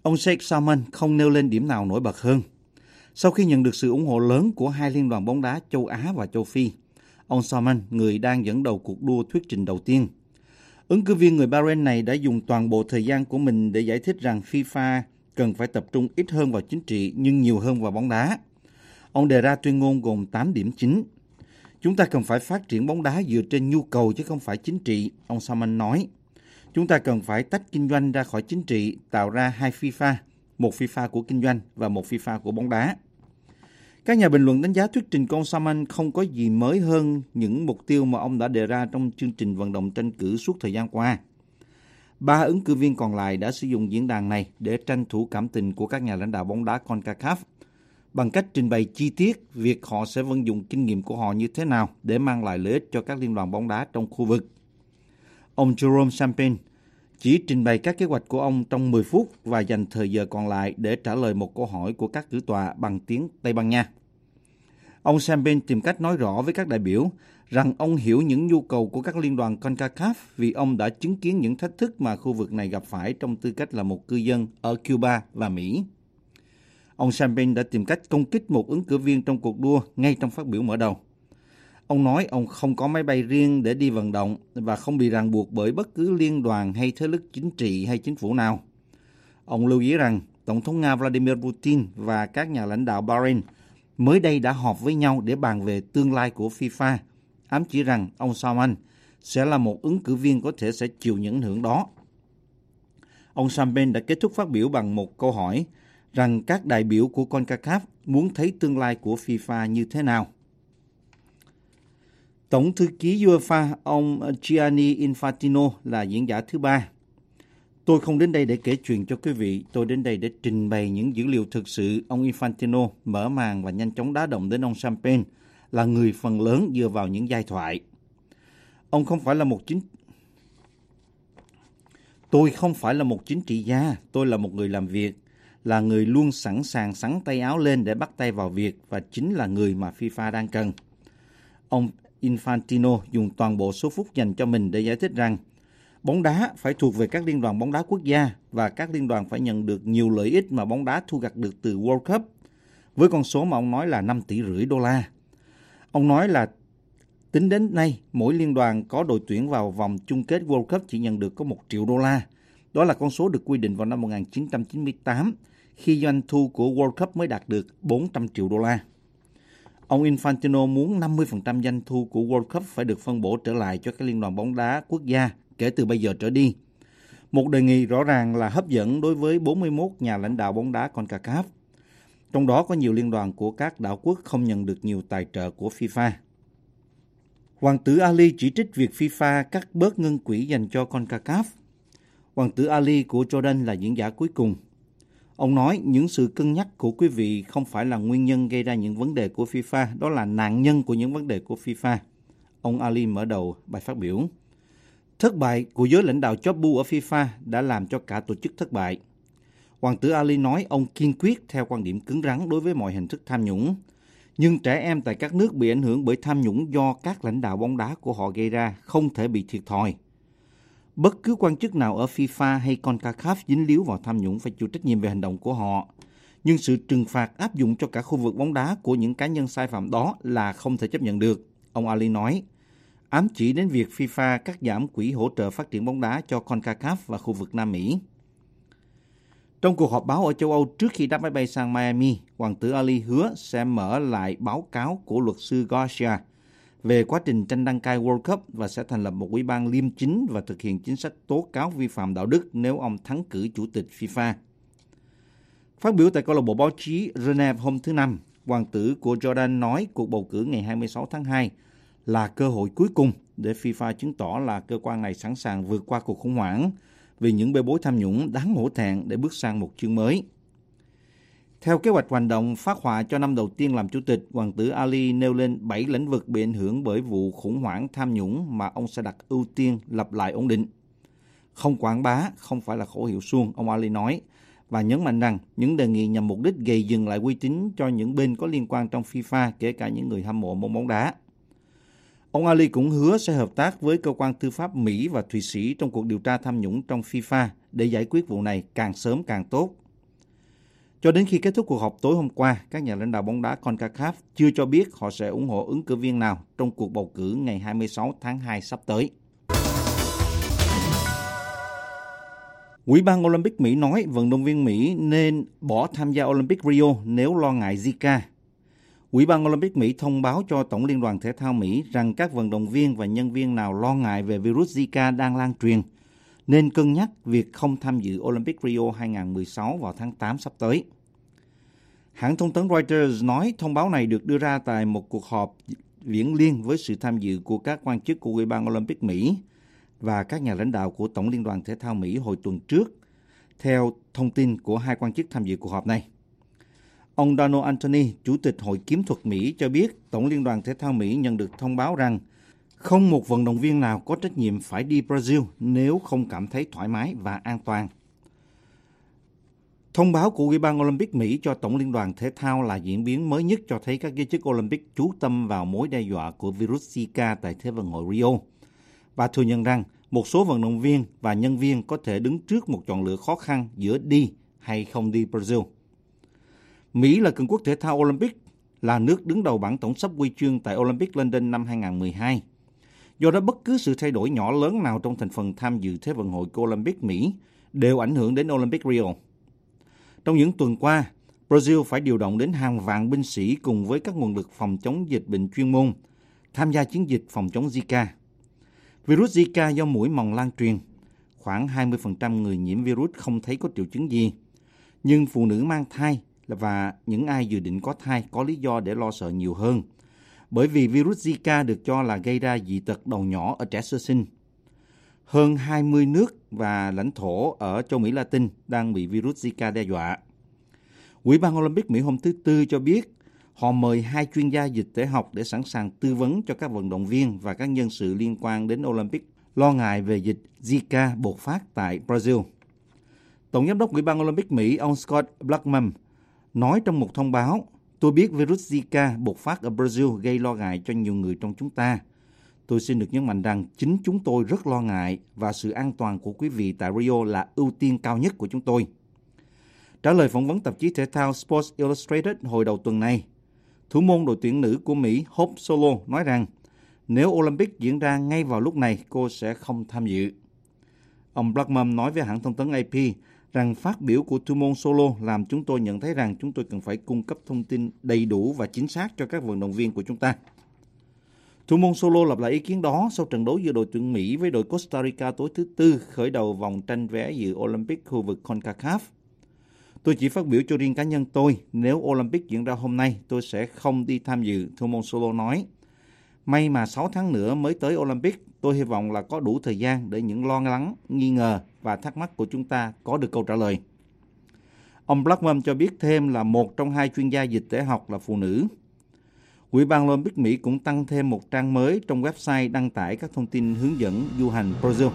Ông Sheikh Salman không nêu lên điểm nào nổi bật hơn. Sau khi nhận được sự ủng hộ lớn của hai liên đoàn bóng đá châu Á và châu Phi, ông Salman, người đang dẫn đầu cuộc đua thuyết trình đầu tiên. Ứng cử viên người Bahrain này đã dùng toàn bộ thời gian của mình để giải thích rằng FIFA cần phải tập trung ít hơn vào chính trị nhưng nhiều hơn vào bóng đá. Ông đề ra tuyên ngôn gồm 8 điểm chính. Chúng ta cần phải phát triển bóng đá dựa trên nhu cầu chứ không phải chính trị, ông Salman nói. Chúng ta cần phải tách kinh doanh ra khỏi chính trị, tạo ra hai FIFA, một FIFA của kinh doanh và một FIFA của bóng đá. Các nhà bình luận đánh giá thuyết trình của ông Salman không có gì mới hơn những mục tiêu mà ông đã đề ra trong chương trình vận động tranh cử suốt thời gian qua. 3 ứng cử viên còn lại đã sử dụng diễn đàn này để tranh thủ cảm tình của các nhà lãnh đạo bóng đá CONCACAF bằng cách trình bày chi tiết việc họ sẽ vận dụng kinh nghiệm của họ như thế nào để mang lại lợi ích cho các liên đoàn bóng đá trong khu vực. Ông Jerome Champagne chỉ trình bày các kế hoạch của ông trong 10 phút và dành thời giờ còn lại để trả lời một câu hỏi của các cử tọa bằng tiếng Tây Ban Nha. Ông Champagne tìm cách nói rõ với các đại biểu rằng ông hiểu những nhu cầu của các liên đoàn CONCACAF vì ông đã chứng kiến những thách thức mà khu vực này gặp phải trong tư cách là một cư dân ở Cuba và Mỹ. Ông Champagne đã tìm cách công kích một ứng cử viên trong cuộc đua ngay trong phát biểu mở đầu. Ông nói ông không có máy bay riêng để đi vận động và không bị ràng buộc bởi bất cứ liên đoàn hay thế lực chính trị hay chính phủ nào. Ông lưu ý rằng Tổng thống Nga Vladimir Putin và các nhà lãnh đạo Bahrain mới đây đã họp với nhau để bàn về tương lai của FIFA, ám chỉ rằng ông Salman sẽ là một ứng cử viên có thể sẽ chịu những ảnh hưởng đó. Ông Champagne đã kết thúc phát biểu bằng một câu hỏi rằng các đại biểu của CONCACAF muốn thấy tương lai của FIFA như thế nào. Tổng thư ký UEFA, ông Gianni Infantino là diễn giả thứ 3. Tôi không đến đây để kể chuyện cho quý vị, tôi đến đây để trình bày những dữ liệu thực sự. Ông Infantino mở màn và nhanh chóng đá động đến ông Champagne, là người phần lớn dựa vào những giai thoại. Tôi không phải là một chính trị gia, tôi là một người làm việc, là người luôn sẵn sàng xắn tay áo lên để bắt tay vào việc và chính là người mà FIFA đang cần. Ông Infantino dùng toàn bộ số phút dành cho mình để giải thích rằng bóng đá phải thuộc về các liên đoàn bóng đá quốc gia và các liên đoàn phải nhận được nhiều lợi ích mà bóng đá thu gặt được từ World Cup, với con số mà ông nói là 5,5 tỷ đô la. Ông nói là tính đến nay, mỗi liên đoàn có đội tuyển vào vòng chung kết World Cup chỉ nhận được có 1 triệu đô la. Đó là con số được quy định vào năm 1998, khi doanh thu của World Cup mới đạt được 400 triệu đô la. Ông Infantino muốn 50% doanh thu của World Cup phải được phân bổ trở lại cho các liên đoàn bóng đá quốc gia kể từ bây giờ trở đi. Một đề nghị rõ ràng là hấp dẫn đối với 41 nhà lãnh đạo bóng đá CONCACAF. Trong đó có nhiều liên đoàn của các đảo quốc không nhận được nhiều tài trợ của FIFA. Hoàng tử Ali chỉ trích việc FIFA cắt bớt ngân quỹ dành cho CONCACAF. Hoàng tử Ali của Jordan là diễn giả cuối cùng. Ông nói những sự cân nhắc của quý vị không phải là nguyên nhân gây ra những vấn đề của FIFA, đó là nạn nhân của những vấn đề của FIFA. Ông Ali mở đầu bài phát biểu. Thất bại của giới lãnh đạo chóp bu ở FIFA đã làm cho cả tổ chức thất bại. Hoàng tử Ali nói ông kiên quyết theo quan điểm cứng rắn đối với mọi hình thức tham nhũng. Nhưng trẻ em tại các nước bị ảnh hưởng bởi tham nhũng do các lãnh đạo bóng đá của họ gây ra không thể bị thiệt thòi. Bất cứ quan chức nào ở FIFA hay CONCACAF dính líu vào tham nhũng phải chịu trách nhiệm về hành động của họ. Nhưng sự trừng phạt áp dụng cho cả khu vực bóng đá của những cá nhân sai phạm đó là không thể chấp nhận được, ông Ali nói, ám chỉ đến việc FIFA cắt giảm quỹ hỗ trợ phát triển bóng đá cho CONCACAF và khu vực Nam Mỹ. Trong cuộc họp báo ở châu Âu trước khi đáp máy bay sang Miami, Hoàng tử Ali hứa sẽ mở lại báo cáo của luật sư Garcia về quá trình tranh đăng cai World Cup và sẽ thành lập một ủy ban liêm chính và thực hiện chính sách tố cáo vi phạm đạo đức nếu ông thắng cử chủ tịch FIFA. Phát biểu tại câu lạc bộ báo chí Geneva hôm thứ Năm, Hoàng tử của Jordan nói cuộc bầu cử ngày 26 tháng 2 là cơ hội cuối cùng để FIFA chứng tỏ là cơ quan này sẵn sàng vượt qua cuộc khủng hoảng vì những bê bối tham nhũng đáng hổ thẹn để bước sang một chương mới. Theo kế hoạch hành động phát họa cho năm đầu tiên làm chủ tịch, Hoàng tử Ali nêu lên 7 lĩnh vực bị ảnh hưởng bởi vụ khủng hoảng tham nhũng mà ông sẽ đặt ưu tiên lập lại ổn định. Không quảng bá không phải là khẩu hiệu suông, ông Ali nói, và nhấn mạnh rằng những đề nghị nhằm mục đích gây dừng lại uy tín cho những bên có liên quan trong FIFA, kể cả những người hâm mộ môn bóng đá. Ông Ali cũng hứa sẽ hợp tác với cơ quan tư pháp Mỹ và Thụy Sĩ trong cuộc điều tra tham nhũng trong FIFA để giải quyết vụ này càng sớm càng tốt. Cho đến khi kết thúc cuộc họp tối hôm qua, các nhà lãnh đạo bóng đá CONCACAF chưa cho biết họ sẽ ủng hộ ứng cử viên nào trong cuộc bầu cử ngày 26 tháng 2 sắp tới. Ủy ban Olympic Mỹ nói vận động viên Mỹ nên bỏ tham gia Olympic Rio nếu lo ngại Zika. Ủy ban Olympic Mỹ thông báo cho Tổng Liên đoàn Thể thao Mỹ rằng các vận động viên và nhân viên nào lo ngại về virus Zika đang lan truyền nên cân nhắc việc không tham dự Olympic Rio 2016 vào tháng 8 sắp tới. Hãng thông tấn Reuters nói thông báo này được đưa ra tại một cuộc họp viễn liên với sự tham dự của các quan chức của Ủy ban Olympic Mỹ và các nhà lãnh đạo của Tổng Liên đoàn Thể thao Mỹ hồi tuần trước, theo thông tin của hai quan chức tham dự cuộc họp này. Ông Donald Anthony, Chủ tịch Hội Kiếm thuật Mỹ cho biết Tổng Liên đoàn Thể thao Mỹ nhận được thông báo rằng không một vận động viên nào có trách nhiệm phải đi Brazil nếu không cảm thấy thoải mái và an toàn. Thông báo của Ủy ban Olympic Mỹ cho Tổng Liên đoàn Thể thao là diễn biến mới nhất cho thấy các giới chức Olympic chú tâm vào mối đe dọa của virus Zika tại Thế vận hội Rio và thừa nhận rằng một số vận động viên và nhân viên có thể đứng trước một chọn lựa khó khăn giữa đi hay không đi Brazil. Mỹ là cường quốc thể thao Olympic, là nước đứng đầu bảng tổng sắp huy chương tại Olympic London năm 2012. Do đó, bất cứ sự thay đổi nhỏ lớn nào trong thành phần tham dự Thế vận hội của Olympic Mỹ đều ảnh hưởng đến Olympic Rio. Trong những tuần qua, Brazil phải điều động đến hàng vạn binh sĩ cùng với các nguồn lực phòng chống dịch bệnh chuyên môn tham gia chiến dịch phòng chống Zika. Virus Zika do muỗi mòng lan truyền. Khoảng 20% người nhiễm virus không thấy có triệu chứng gì. Nhưng phụ nữ mang thai và những ai dự định có thai có lý do để lo sợ nhiều hơn. Bởi vì virus Zika được cho là gây ra dị tật đầu nhỏ ở trẻ sơ sinh. Hơn 20 nước và lãnh thổ ở châu Mỹ Latin đang bị virus Zika đe dọa. Ủy ban Olympic Mỹ hôm thứ Tư cho biết họ mời 2 chuyên gia dịch tễ học để sẵn sàng tư vấn cho các vận động viên và các nhân sự liên quan đến Olympic lo ngại về dịch Zika bộc phát tại Brazil. Tổng giám đốc Ủy ban Olympic Mỹ ông Scott Blackmun nói trong một thông báo, tôi biết virus Zika bộc phát ở Brazil gây lo ngại cho nhiều người trong chúng ta. Tôi xin được nhấn mạnh rằng chính chúng tôi rất lo ngại và sự an toàn của quý vị tại Rio là ưu tiên cao nhất của chúng tôi. Trả lời phỏng vấn tạp chí thể thao Sports Illustrated hồi đầu tuần này, thủ môn đội tuyển nữ của Mỹ Hope Solo nói rằng nếu Olympic diễn ra ngay vào lúc này, cô sẽ không tham dự. Ông Blackmun nói với hãng thông tấn AP rằng phát biểu của thủ môn Solo làm chúng tôi nhận thấy rằng chúng tôi cần phải cung cấp thông tin đầy đủ và chính xác cho các vận động viên của chúng ta. Thủ môn Solo lặp lại ý kiến đó sau trận đấu giữa đội tuyển Mỹ với đội Costa Rica tối thứ Tư khởi đầu vòng tranh vé dự Olympic khu vực CONCACAF. Tôi chỉ phát biểu cho riêng cá nhân tôi, nếu Olympic diễn ra hôm nay, tôi sẽ không đi tham dự, thủ môn Solo nói. May mà 6 tháng nữa mới tới Olympic, tôi hy vọng là có đủ thời gian để những lo lắng, nghi ngờ và thắc mắc của chúng ta có được câu trả lời. Ông Blackmun cho biết thêm là một trong 2 chuyên gia dịch tễ học là phụ nữ. Ủy ban Olympic Mỹ cũng tăng thêm một trang mới trong website đăng tải các thông tin hướng dẫn du hành Brazil.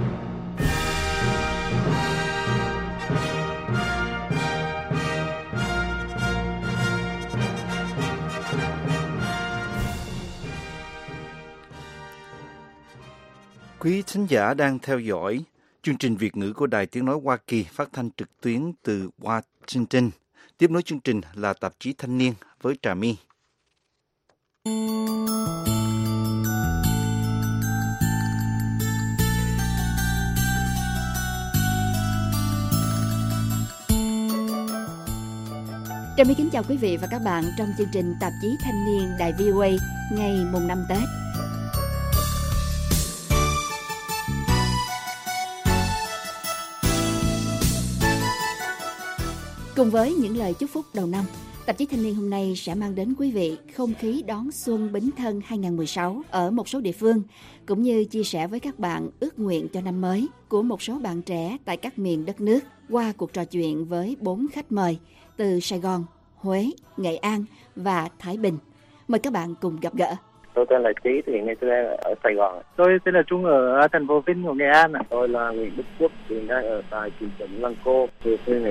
Quý thính giả đang theo dõi chương trình Việt ngữ của Đài Tiếng Nói Hoa Kỳ phát thanh trực tuyến từ Washington. Tiếp nối chương trình là tạp chí Thanh niên với Trà My. Trà My kính chào quý vị và các bạn trong chương trình tạp chí Thanh niên Đài VOA ngày mùng 5 Tết. Cùng với những lời chúc phúc đầu năm, tạp chí Thanh niên hôm nay sẽ mang đến quý vị không khí đón xuân Bính Thân 2016 ở một số địa phương, cũng như chia sẻ với các bạn ước nguyện cho năm mới của một số bạn trẻ tại các miền đất nước qua cuộc trò chuyện với 4 khách mời từ Sài Gòn, Huế, Nghệ An và Thái Bình. Mời các bạn cùng gặp gỡ. Tôi tên là Trí, thì hiện nay tôi đang ở Sài Gòn. Tôi tên là Trung ở thành phố Vinh của Nghệ An. Tôi là Nguyễn Đức Quốc, hiện đang ở tại thị trấn Lăng Cô. Thì tôi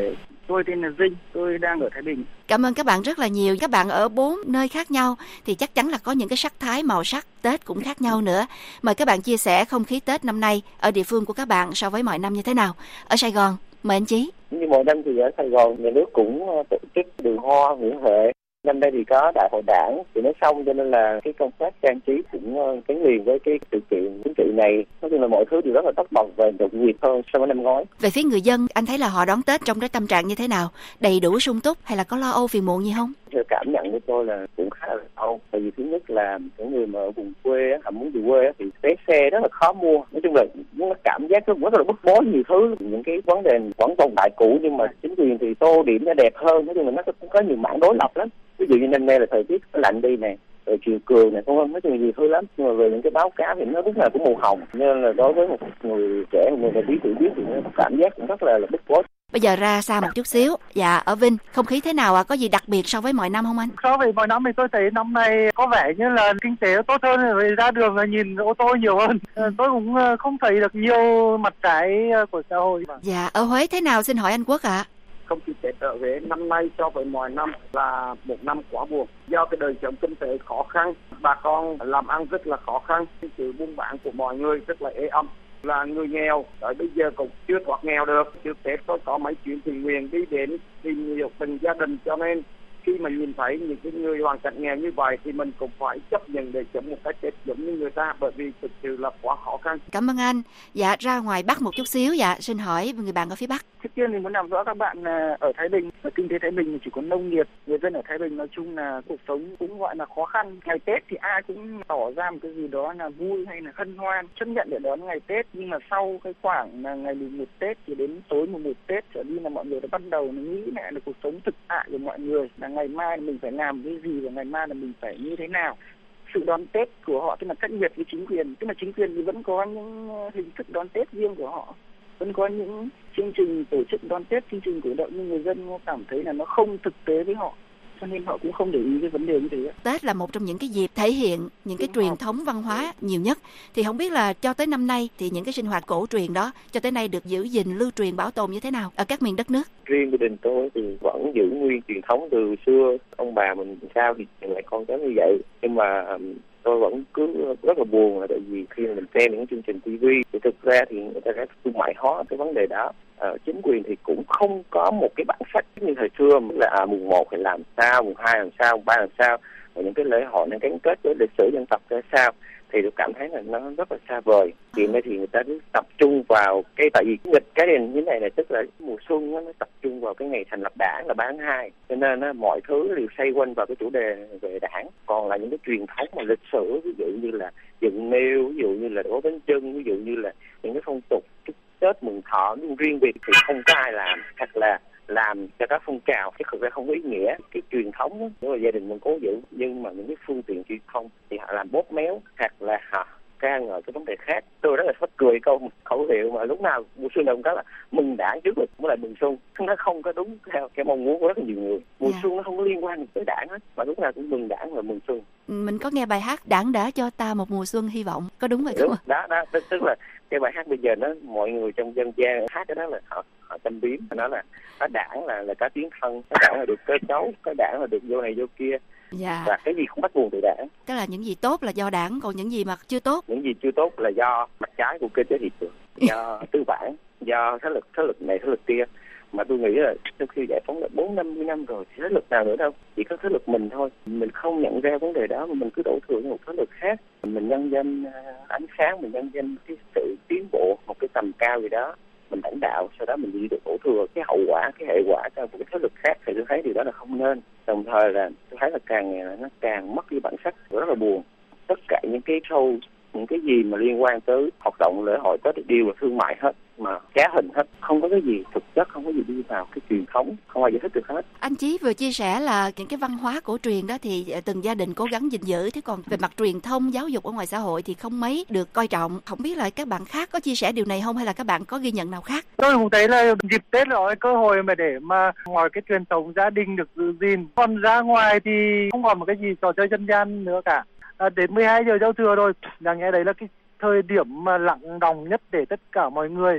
Tôi tên là Vinh, tôi đang ở Thái Bình. Cảm ơn các bạn rất là nhiều. Các bạn ở 4 nơi khác nhau thì chắc chắn là có những cái sắc thái màu sắc Tết cũng khác nhau nữa. Mời các bạn chia sẻ không khí Tết năm nay ở địa phương của các bạn so với mọi năm như thế nào. Ở Sài Gòn, mời anh Chí. Như mọi năm thì ở Sài Gòn nhà nước cũng tổ chức đường hoa Nguyễn Huệ. Năm nay thì có đại hội đảng thì nó xong, cho nên là cái công tác trang trí cũng gắn liền với cái sự kiện chính trị này. Nói chung là mọi thứ đều rất là tất bật và nhộn nhịp hơn so với năm ngoái. Về phía người dân, anh thấy là họ đón Tết trong cái tâm trạng như thế nào? Đầy đủ sung túc hay là có lo âu phiền muộn gì không? Theo cảm nhận của tôi là cũng khá là âu. Tại vì thứ nhất là những người mà ở vùng quê họ muốn về quê thì vé xe rất là khó mua. Nói chung là nó cảm giác rất là bức bối nhiều thứ. Những cái vấn đề vẫn tồn tại cũ nhưng mà chính quyền thì tô điểm nó đẹp hơn. Nói chung là nó cũng có nhiều mảng đối lập lắm. Ví dụ như năm nay là thời tiết nó lạnh đi này, rồi chiều cường này, không nói chung là nhiều thứ lắm. Nhưng mà về những cái báo cáo thì nó lúc nào cũng màu hồng, nên là đối với một người trẻ, một người biết tự biết thì nó cảm giác cũng rất là bức bối. Bây giờ ra xa một chút xíu. Dạ, ở Vinh, không khí thế nào ạ? Có gì đặc biệt so với mọi năm không anh? So với mọi năm thì tôi thấy năm nay có vẻ như là kinh tế tốt hơn, rồi ra đường là nhìn ô tô nhiều hơn. Tôi cũng không thấy được nhiều mặt trái của xã hội. Dạ, ở Huế thế nào xin hỏi anh Quốc ạ? Không khí Tết ở Huế năm nay so với mọi năm là một năm quá buồn. Do cái đời sống kinh tế khó khăn, bà con làm ăn rất là khó khăn, sự buôn bán của mọi người rất là ế ẩm. Là người nghèo, tới bây giờ cũng chưa thoát nghèo được. Trước Tết tôi có mấy chuyến thiện nguyện đi đến tìm nhiều từng gia đình, cho nên khi mà nhìn thấy những cái người hoàn cảnh nghèo như vậy thì mình cũng phải chấp nhận để sống một cái Tết giống như người ta, bởi vì thực sự là quá khó khăn. Cảm ơn anh. Dạ, ra ngoài Bắc một chút xíu. Dạ, xin hỏi người bạn ở phía Bắc. Trước tiên thì muốn làm rõ các bạn ở Thái Bình, ở kinh tế Thái Bình chỉ có nông nghiệp, người dân ở Thái Bình nói chung là cuộc sống cũng gọi là khó khăn. Ngày Tết thì ai cũng tỏ ra một cái gì đó là vui hay là hân hoan, chấp nhận để đón ngày Tết, nhưng mà sau cái khoảng là ngày 11 Tết thì đến tối 11 Tết trở đi là mọi người đã bắt đầu nghĩ lại là cuộc sống thực tại của mọi người, là ngày mai mình phải làm cái gì và ngày mai là mình phải như thế nào. Sự đón Tết của họ tức là cách biệt với chính quyền, tức là chính quyền thì vẫn có những hình thức đón Tết riêng của họ, vẫn có những chương trình tổ chức đón Tết, chương trình cổ động, nhưng người dân cảm thấy là nó không thực tế với họ, cho nên họ cũng không để ý cái vấn đề như thế. Tết là một trong những cái dịp thể hiện những cái truyền thống văn hóa nhiều nhất, thì không biết là cho tới năm nay thì những cái sinh hoạt cổ truyền đó cho tới nay được giữ gìn, lưu truyền, bảo tồn như thế nào ở các miền đất nước? Riêng gia đình tôi thì vẫn giữ nguyên truyền thống từ xưa, ông bà mình sao thì lại con cháu như vậy, nhưng mà tôi vẫn cứ rất là buồn là tại vì khi mà mình xem những chương trình TV thì thực ra thì người ta đã thương mại hóa cái vấn đề đó. Chính quyền thì cũng không có một cái bản sắc như thời xưa là mùng 1 thì làm sao, mùng 2 làm sao, mùng 3 làm sao, và những cái lễ hội nó gắn kết với lịch sử dân tộc ra sao, thì tôi cảm thấy là nó rất là xa vời. Hiện nay thì người ta cứ tập trung vào cái, tại vì nghịch cái này như này tức là mùa xuân nó tập trung vào cái ngày thành lập đảng là 3 tháng 2, cho nên mọi thứ đều xoay quanh vào cái chủ đề về đảng. Còn là những cái truyền thống mà lịch sử, ví dụ như là dựng nêu, ví dụ như là đổ bánh chưng, ví dụ như là những cái phong tục Tết mừng thọ riêng biệt thì không có ai làm, hoặc là làm cho các phong trào chứ thực ra không có ý nghĩa. Cái truyền thống đó là gia đình mình cố giữ, nhưng mà những cái phương tiện truyền thông thì họ làm bóp méo hoặc là họ ca ngợi cái vấn đề khác. Tôi rất là thích cười câu khẩu hiệu mà lúc nào mùa xuân nào cũng có là mừng đảng trước mới lại mừng xuân. Nó không có đúng theo cái mong muốn của rất là nhiều người. Mùa xuân nó không có liên quan tới đảng hết, mà lúc nào cũng mừng đảng và mừng xuân. Mình có nghe bài hát Đảng đã cho ta một mùa xuân hy vọng, có đúng vậy không ạ? Đó, tức là cái bài hát bây giờ nó mọi người trong dân gian hát cái đó là họ châm biếm, nó là có đảng là có tiếng thân, có đảng là được cơ cấu, có đảng là được vô này vô kia. Dạ. Và cái gì không bắt nguồn từ đảng. Tức là những gì tốt là do đảng, còn những gì mà chưa tốt, những gì chưa tốt là do mặt trái của kinh tế thị trường, do tư bản, do thế lực này thế lực kia. Mà tôi nghĩ là sau khi giải phóng là 40-50 năm rồi thì thế lực nào nữa đâu, chỉ có thế lực mình thôi. Mình không nhận ra vấn đề đó mà mình cứ đổ thừa cho một thế lực khác. Mình nhân danh ánh sáng, mình nhân danh cái sự tiến bộ, một cái tầm cao gì đó, mình lãnh đạo, sau đó mình đi được đổ thừa cái hậu quả, cái hệ quả cho một cái thế lực khác, thì tôi thấy điều đó là không nên. Đồng thời là tôi thấy là nó càng mất đi bản sắc, rất là buồn. Tất cả những cái show, những cái gì mà liên quan tới hoạt động lễ hội Tết đều là thương mại hết, mà trá hình hết, không có cái gì thực chất, không có gì đi vào cái truyền thống, không ai giải thích được hết. Anh Chí vừa chia sẻ là những cái văn hóa cổ truyền đó thì từng gia đình cố gắng gìn giữ, thế còn về mặt truyền thông, giáo dục ở ngoài xã hội thì không mấy được coi trọng. Không biết là các bạn khác có chia sẻ điều này không, hay là các bạn có ghi nhận nào khác? Tôi cũng thấy là dịp Tết là cái cơ hội mà để mà ngoài cái truyền thống gia đình được giữ gìn, còn ra ngoài thì không còn một cái gì trò chơi dân gian nữa cả. Đến 12 giờ giao thừa rồi, đáng nghe đấy là cái thời điểm mà lặng đồng nhất để tất cả mọi người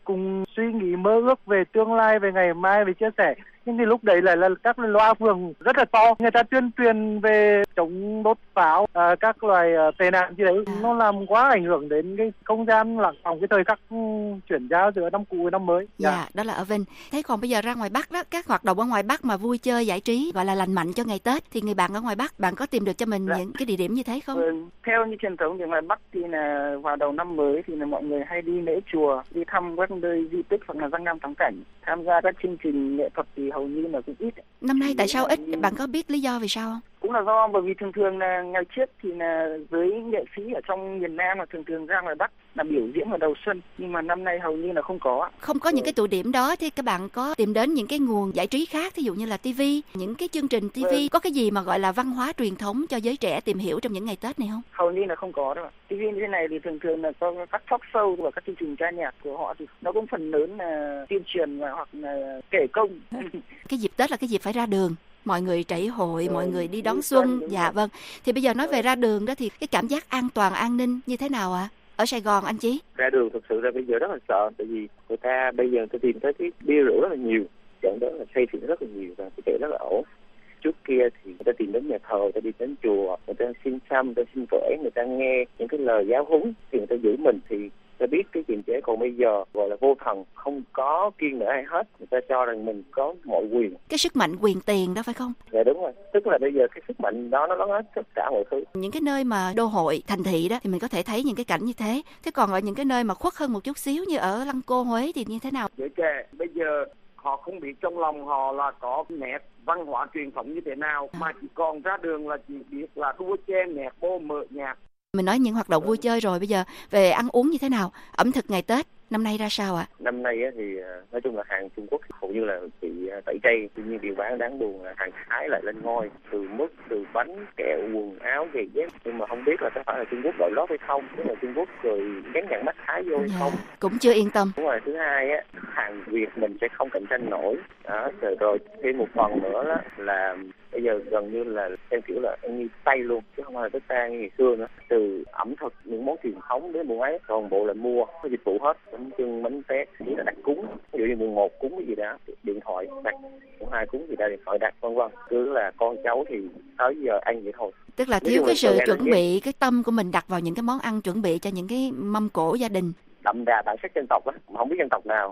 cùng suy nghĩ mơ ước về tương lai, về ngày mai, về chia sẻ. Nhưng thì lúc đấy lại là các loa phường rất là to, người ta tuyên truyền về chống đốt pháo, các loài tệ nạn gì đấy, nó làm quá ảnh hưởng đến cái không gian lặng phòng, cái thời khắc chuyển giao giữa năm cũ với năm mới. Dạ, đó là ở Vinh. Thế còn bây giờ ra ngoài Bắc đó, các hoạt động ở ngoài Bắc mà vui chơi giải trí gọi là lành mạnh cho ngày Tết thì người bạn ở ngoài Bắc, bạn có tìm được cho mình những cái địa điểm như thế không? Theo như truyền thống thì ngoài Bắc thì là vào đầu năm mới thì là mọi người hay đi lễ chùa, đi thăm các nơi di tích hoặc là danh lam thắng cảnh, tham gia các chương trình nghệ thuật thì hầu như là cũng ít. Năm nay tại sao ít? Bạn có biết lý do vì sao không? Cũng là do bởi vì thường là ngày trước thì là giới nghệ sĩ ở trong miền Nam là thường ra ngoài Bắc là biểu diễn vào đầu xuân, nhưng mà năm nay hầu như là không có. Không có những cái tụ điểm đó thì các bạn có tìm đến những cái nguồn giải trí khác, ví dụ như là TV, những cái chương trình TV, có cái gì mà gọi là văn hóa truyền thống cho giới trẻ tìm hiểu trong những ngày Tết này không? Hầu như là không có đâu. TV như thế này thì thường là có các talk show và các chương trình ca nhạc của họ thì nó cũng phần lớn là tuyên truyền và hoặc là kể công. Cái dịp Tết là cái dịp phải ra đường, mọi người trảy hội, mọi người đi đón xuân. Dạ vâng. Thì bây giờ nói về ra đường đó thì cái cảm giác an toàn, an ninh như thế nào ạ? Ở Sài Gòn anh Chí? Ra đường thực sự là bây giờ rất là sợ, tại vì người ta bây giờ người ta tìm tới cái bia rượu rất là nhiều, dẫn đến là say xỉn rất là nhiều và cái chuyện rất là ổn. Trước kia thì người ta tìm đến nhà thờ, người ta đi đến chùa, người ta xin xăm, người ta xin vẽ, người ta nghe những cái lời giáo huấn thì người ta giữ mình, thì ta biết cái kiềm chế. Còn bây giờ gọi là vô thần, không có kiêng nể ai hết, người ta cho rằng mình có mọi quyền. Cái sức mạnh quyền tiền đó phải không? Dạ đúng rồi, tức là bây giờ cái sức mạnh đó nó lớn hết tất cả mọi thứ. Những cái nơi mà đô hội, thành thị đó thì mình có thể thấy những cái cảnh như thế. Thế còn ở những cái nơi mà khuất hơn một chút xíu như ở Lăng Cô, Huế thì như thế nào? Giới trẻ bây giờ họ không biết trong lòng họ là có nét văn hóa truyền thống như thế nào, mà chỉ còn ra đường là chỉ biết là đua chen, nhạc bô, mở nhạc. Mình nói những hoạt động vui chơi rồi, bây giờ về ăn uống như thế nào? Ẩm thực ngày Tết năm nay ra sao ạ? Năm nay thì nói chung là hàng Trung Quốc hầu như là bị tẩy chay, tuy nhiên điều đáng buồn là hàng Thái lại lên ngôi, từ mứt, từ bánh, kẹo, quần áo, giày dép, nhưng mà không biết là có phải là Trung Quốc đội lót hay không, tức là Trung Quốc rồi gắn nhãn mác Thái vô hay không. Cũng chưa yên tâm. Đúng rồi, thứ hai á, hàng Việt mình sẽ không cạnh tranh nổi. Đó, rồi thêm một phần nữa đó là bây giờ gần như là theo kiểu là ăn như Tây luôn, chứ không phải là Tết ta như ngày xưa nữa. Từ ẩm thực, những món truyền thống đến buôn ấy, toàn bộ là mua, có dịch vụ hết, bánh chưng, bánh tét, chỉ là đặt cúng. Ví dụ như mùng 1 cúng cái gì đó, điện thoại đặt, mùng 2 cúng gì đó, điện thoại đặt, vân vân. Cứ là con cháu thì tới giờ ăn vậy thôi. Tức là thiếu cái sự chuẩn bị, cái tâm của mình đặt vào những cái món ăn, chuẩn bị cho những cái mâm cỗ gia đình. Đậm đà bản sắc dân tộc á, mà không biết dân tộc nào.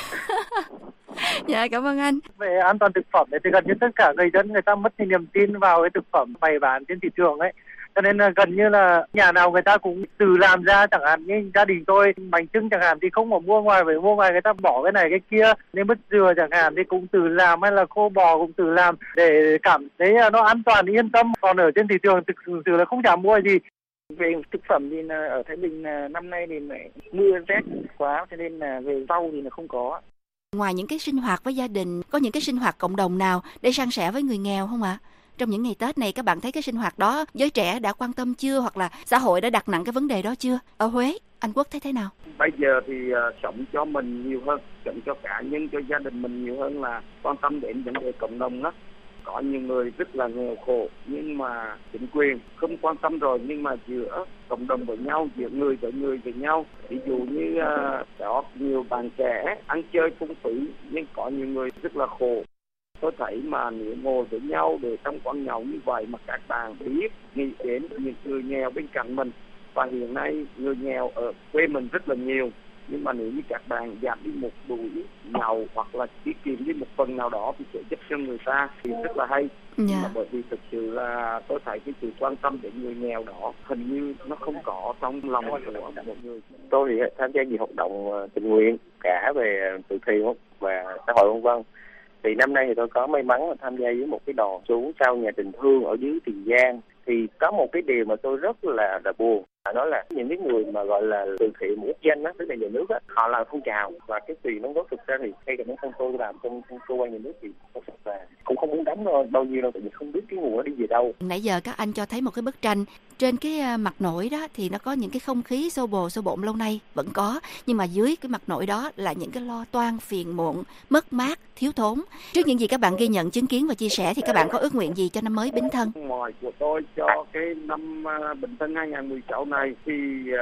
Dạ, cảm ơn anh. Về an toàn thực phẩm thì gần như tất cả người dân người ta mất cái niềm tin vào cái thực phẩm bày bán trên thị trường ấy. Cho nên là gần như là nhà nào người ta cũng tự làm ra, chẳng hạn như gia đình tôi bánh chưng chẳng hạn thì không có mua ngoài, phải mua ngoài người ta bỏ cái này cái kia. Nên mứt dừa chẳng hạn thì cũng tự làm, hay là khô bò cũng tự làm để cảm thấy nó an toàn, yên tâm. Còn ở trên thị trường thực sự là không dám mua gì. Về thực phẩm thì ở Thái Bình năm nay thì mưa rét quá, cho nên là về rau thì là không có. Ngoài những cái sinh hoạt với gia đình, có những cái sinh hoạt cộng đồng nào để san sẻ với người nghèo không ạ? Trong những ngày Tết này các bạn thấy cái sinh hoạt đó giới trẻ đã quan tâm chưa, hoặc là xã hội đã đặt nặng cái vấn đề đó chưa? Ở Huế, anh Quốc thấy thế nào? Bây giờ thì sống cho mình nhiều hơn, sống cho cá nhân, cho gia đình mình nhiều hơn là quan tâm đến vấn đề cộng đồng đó. Có nhiều người rất là nghèo khổ nhưng mà chính quyền không quan tâm rồi, nhưng mà giữa cộng đồng với nhau, giữa người với nhau, ví dụ như có nhiều bạn trẻ ăn chơi phung phí nhưng có nhiều người rất là khổ. Tôi thấy mà nếu ngồi với nhau để trong quán nhậu như vậy mà các bạn biết nghĩ đến những người nghèo bên cạnh mình, và hiện nay người nghèo ở quê mình rất là nhiều, nhưng mà nếu như các bạn giảm đi một buổi nhậu hoặc là tiết kiệm đi một phần nào đó thì sẽ giúp cho người ta thì rất là hay. Mà bởi vì thực sự là tôi thấy cái sự quan tâm đến người nghèo đó hình như nó không có trong lòng của mọi người. Tôi thì tham gia nhiều hoạt động tình nguyện cả về từ thiện và xã hội vân vân. Thì năm nay thì tôi có may mắn là tham gia với một cái đoàn xuống sau nhà tình thương ở dưới Tiền Giang. Thì có một cái điều mà tôi rất là buồn, đó là những cái người mà gọi là từ thiện quốc danh á, tức là nhà nước á, họ làm phong trào và cái tiền đóng góp thực ra thì ngay cả bản thân tôi làm trong cơ quan nhà nước thì có sức và cũng không muốn đóng bao nhiêu đâu, tại vì không biết cái nguồn nó đi về đâu. Nãy giờ các anh cho thấy một cái bức tranh trên cái mặt nổi đó thì nó có những cái không khí xô bồn lâu nay vẫn có, nhưng mà dưới cái mặt nổi đó là những cái lo toan, phiền muộn, mất mát, thiếu thốn. Trước những gì các bạn ghi nhận, chứng kiến và chia sẻ thì các bạn có ước nguyện gì cho năm mới Bính Thân? Ngoài của tôi cho cái năm Bính Thân 2016 này thì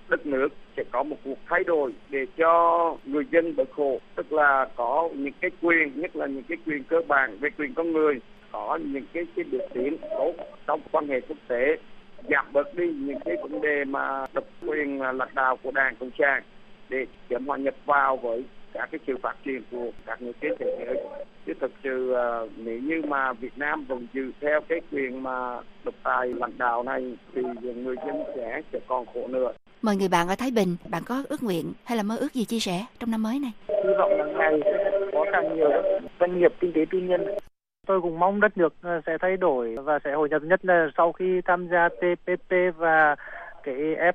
đất nước sẽ có một cuộc thay đổi để cho người dân bớt khổ, tức là có những cái quyền, nhất là những cái quyền cơ bản về quyền con người, có những cái bước tiến tốt trong quan hệ quốc tế, giảm bớt đi những cái vấn đề mà độc quyền lãnh đạo của Đảng Cộng sản để sớm hòa nhập vào với các cái sự phát triển của các nước trên thế giới. Chứ thực sự nếu như mà Việt Nam vẫn giữ theo cái quyền mà độc tài lãnh đạo này thì người dân sẽ còn khổ nữa. Mời người bạn ở Thái Bình, bạn có ước nguyện hay là mơ ước gì chia sẻ trong năm mới này? Hy vọng là ngày có càng nhiều doanh nghiệp kinh tế tư nhân. Tôi cũng mong đất nước sẽ thay đổi và sẽ hội nhập, nhất là sau khi tham gia TPP và cái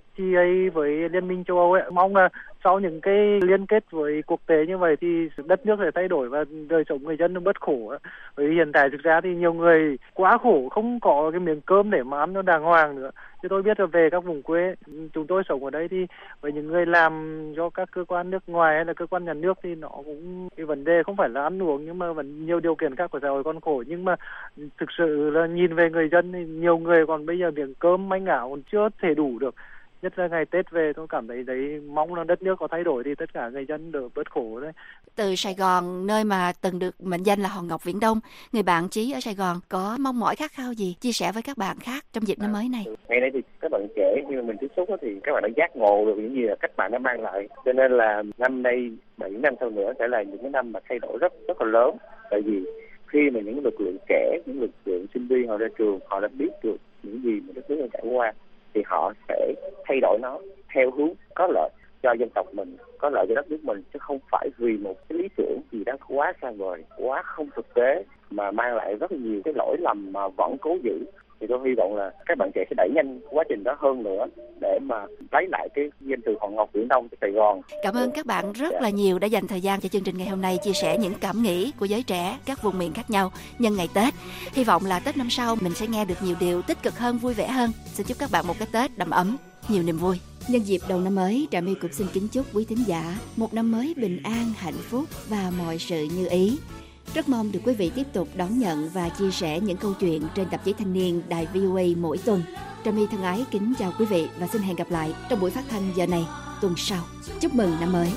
FTA với Liên minh châu Âu ấy. Mong là sau những cái liên kết với quốc tế như vậy thì đất nước sẽ thay đổi và đời sống người dân nó bớt khổ. Bởi vì hiện tại thực ra thì nhiều người quá khổ, không có cái miếng cơm để mà ăn nó đàng hoàng nữa. Chứ tôi biết là về các vùng quê, chúng tôi sống ở đây thì với những người làm cho các cơ quan nước ngoài hay là cơ quan nhà nước thì nó cũng cái vấn đề không phải là ăn uống, nhưng mà vẫn nhiều điều kiện khác của xã hội còn khổ. Nhưng mà thực sự là nhìn về người dân thì nhiều người còn bây giờ miếng cơm manh áo còn chưa thể đủ được. Nhất là ngày Tết về tôi cảm thấy đấy, mong là đất nước có thay đổi thì tất cả người dân được bớt khổ đấy. Từ Sài Gòn, nơi mà từng được mệnh danh là hòn ngọc Viễn Đông, người bạn Chí ở Sài Gòn có mong mỏi khát khao gì chia sẻ với các bạn khác trong dịp năm mới này? Ngày nay thì các bạn trẻ khi mà mình tiếp xúc thì các bạn đã giác ngộ được những gì là các bạn đã mang lại. Cho nên là năm nay 7 năm sau nữa sẽ là những cái năm mà thay đổi rất là lớn. Tại vì khi mà những lực lượng trẻ, những lực lượng sinh viên họ ra trường, họ đã biết được những gì mà đất nước đang trải qua, thì họ sẽ thay đổi nó theo hướng có lợi cho dân tộc mình, có lợi cho đất nước mình, chứ không phải vì một cái lý tưởng gì đó quá xa vời, quá không thực tế mà mang lại rất nhiều cái lỗi lầm mà vẫn cố giữ. Thì tôi hy vọng là các bạn trẻ sẽ đẩy nhanh quá trình đó hơn nữa để mà lấy lại cái danh từ hòn ngọc Viễn Đông của Sài Gòn. Cảm ơn các bạn rất là nhiều đã dành thời gian cho chương trình ngày hôm nay, chia sẻ những cảm nghĩ của giới trẻ các vùng miền khác nhau nhân ngày Tết. Hy vọng là Tết năm sau mình sẽ nghe được nhiều điều tích cực hơn, vui vẻ hơn. Xin chúc các bạn một cái Tết đầm ấm, nhiều niềm vui. Nhân dịp đầu năm mới, Trà My cũng xin kính chúc quý thính giả một năm mới bình an, hạnh phúc và mọi sự như ý. Rất mong được quý vị tiếp tục đón nhận và chia sẻ những câu chuyện trên tạp chí Thanh niên Đài VOA mỗi tuần. Trà My thân ái kính chào quý vị và xin hẹn gặp lại trong buổi phát thanh giờ này tuần sau. Chúc mừng năm mới.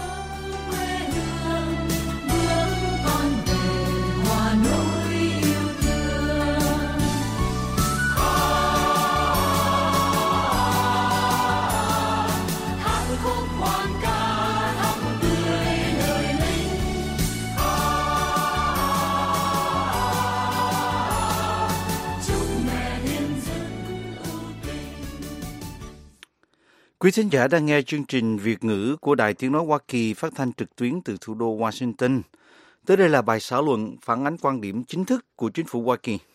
Quý thính giả đang nghe chương trình Việt ngữ của Đài Tiếng Nói Hoa Kỳ phát thanh trực tuyến từ thủ đô Washington. Tới đây là bài xã luận phản ánh quan điểm chính thức của chính phủ Hoa Kỳ.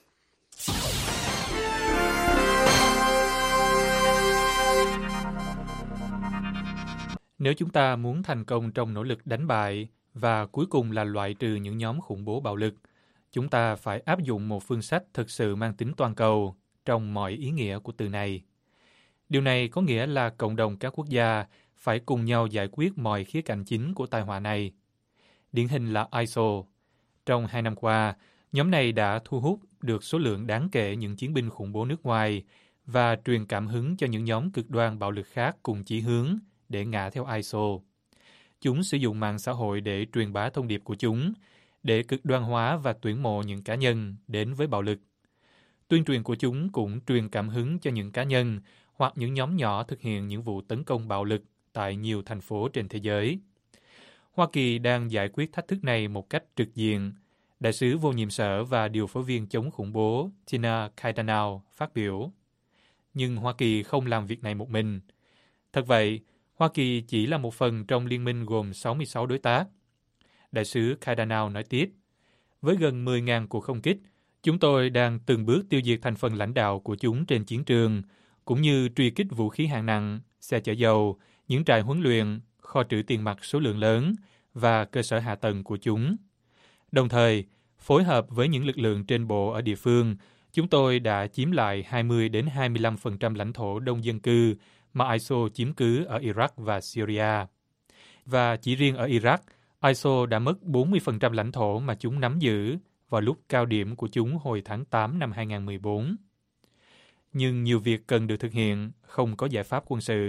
Nếu chúng ta muốn thành công trong nỗ lực đánh bại và cuối cùng là loại trừ những nhóm khủng bố bạo lực, chúng ta phải áp dụng một phương sách thực sự mang tính toàn cầu trong mọi ý nghĩa của từ này. Điều này có nghĩa là cộng đồng các quốc gia phải cùng nhau giải quyết mọi khía cạnh chính của tai họa này. Điển hình là ISIL. Trong 2 năm qua, nhóm này đã thu hút được số lượng đáng kể những chiến binh khủng bố nước ngoài và truyền cảm hứng cho những nhóm cực đoan bạo lực khác cùng chí hướng để ngã theo ISIL. Chúng sử dụng mạng xã hội để truyền bá thông điệp của chúng, để cực đoan hóa và tuyển mộ những cá nhân đến với bạo lực. Tuyên truyền của chúng cũng truyền cảm hứng cho những cá nhân hoặc những nhóm nhỏ thực hiện những vụ tấn công bạo lực tại nhiều thành phố trên thế giới. Hoa Kỳ đang giải quyết thách thức này một cách trực diện, Đại sứ vô nhiệm sở và điều phối viên chống khủng bố Tina Kaitanau phát biểu. Nhưng Hoa Kỳ không làm việc này một mình. Thật vậy, Hoa Kỳ chỉ là một phần trong liên minh gồm 66 đối tác. Đại sứ Kaitanau nói tiếp, với gần 10.000 cuộc không kích, chúng tôi đang từng bước tiêu diệt thành phần lãnh đạo của chúng trên chiến trường, cũng như truy kích vũ khí hạng nặng, xe chở dầu, những trại huấn luyện, kho trữ tiền mặt số lượng lớn và cơ sở hạ tầng của chúng. Đồng thời, phối hợp với những lực lượng trên bộ ở địa phương, chúng tôi đã chiếm lại 20-25% lãnh thổ đông dân cư mà ISIL chiếm cứ ở Iraq và Syria. Và chỉ riêng ở Iraq, ISIL đã mất 40% lãnh thổ mà chúng nắm giữ vào lúc cao điểm của chúng hồi tháng 8 năm 2014. Nhưng nhiều việc cần được thực hiện, không có giải pháp quân sự,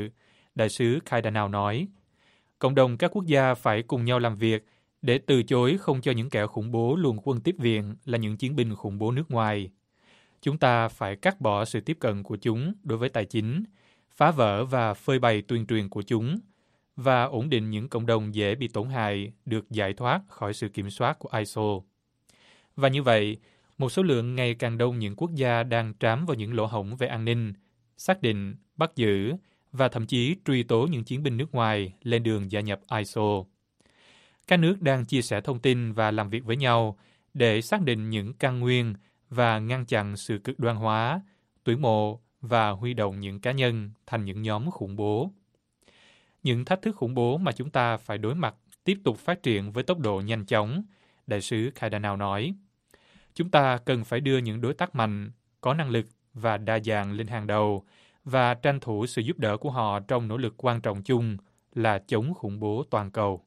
Đại sứ Kaidanau nói. Cộng đồng các quốc gia phải cùng nhau làm việc để từ chối không cho những kẻ khủng bố luồn quân tiếp viện là những chiến binh khủng bố nước ngoài. Chúng ta phải cắt bỏ sự tiếp cận của chúng đối với tài chính, phá vỡ và phơi bày tuyên truyền của chúng, và ổn định những cộng đồng dễ bị tổn hại được giải thoát khỏi sự kiểm soát của ISIL. Và như vậy, một số lượng ngày càng đông những quốc gia đang trám vào những lỗ hổng về an ninh, xác định, bắt giữ và thậm chí truy tố những chiến binh nước ngoài lên đường gia nhập ISIL. Các nước đang chia sẻ thông tin và làm việc với nhau để xác định những căn nguyên và ngăn chặn sự cực đoan hóa, tuyển mộ và huy động những cá nhân thành những nhóm khủng bố. Những thách thức khủng bố mà chúng ta phải đối mặt tiếp tục phát triển với tốc độ nhanh chóng, đại sứ Kaidanau nói. Chúng ta cần phải đưa những đối tác mạnh, có năng lực và đa dạng lên hàng đầu và tranh thủ sự giúp đỡ của họ trong nỗ lực quan trọng chung là chống khủng bố toàn cầu.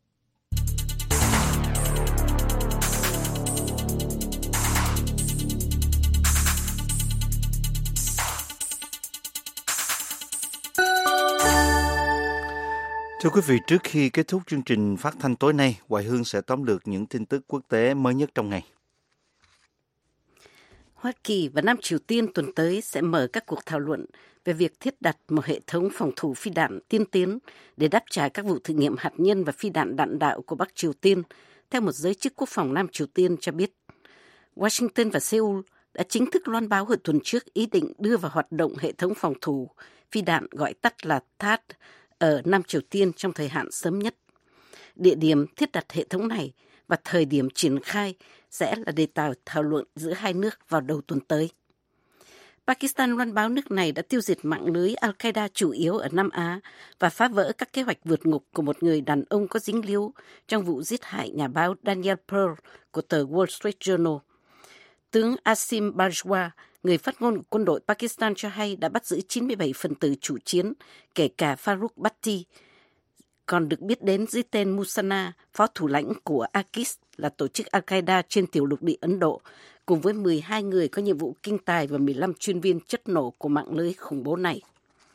Thưa quý vị, trước khi kết thúc chương trình phát thanh tối nay, Hoài Hương sẽ tóm lược những tin tức quốc tế mới nhất trong ngày. Hoa Kỳ và Nam Triều Tiên tuần tới sẽ mở các cuộc thảo luận về việc thiết đặt một hệ thống phòng thủ phi đạn tiên tiến để đáp trả các vụ thử nghiệm hạt nhân và phi đạn đạn đạo của Bắc Triều Tiên, theo một giới chức quốc phòng Nam Triều Tiên cho biết. Washington và Seoul đã chính thức loan báo hồi tuần trước ý định đưa vào hoạt động hệ thống phòng thủ phi đạn gọi tắt là THAAD ở Nam Triều Tiên trong thời hạn sớm nhất. Địa điểm thiết đặt hệ thống này và thời điểm triển khai sẽ là đề tài thảo luận giữa hai nước vào đầu tuần tới. Pakistan loan báo nước này đã tiêu diệt mạng lưới Al-Qaeda chủ yếu ở Nam Á và phá vỡ các kế hoạch vượt ngục của một người đàn ông có dính líu trong vụ giết hại nhà báo Daniel Pearl của tờ Wall Street Journal. Tướng Asim Bajwa, người phát ngôn của quân đội Pakistan cho hay đã bắt giữ 97 phần tử chủ chiến, kể cả Farooq Bhatti, còn được biết đến dưới tên Musana, phó thủ lãnh của AQIS là tổ chức Al-Qaeda trên tiểu lục địa Ấn Độ, cùng với 12 người có nhiệm vụ kinh tài và 15 chuyên viên chất nổ của mạng lưới khủng bố này.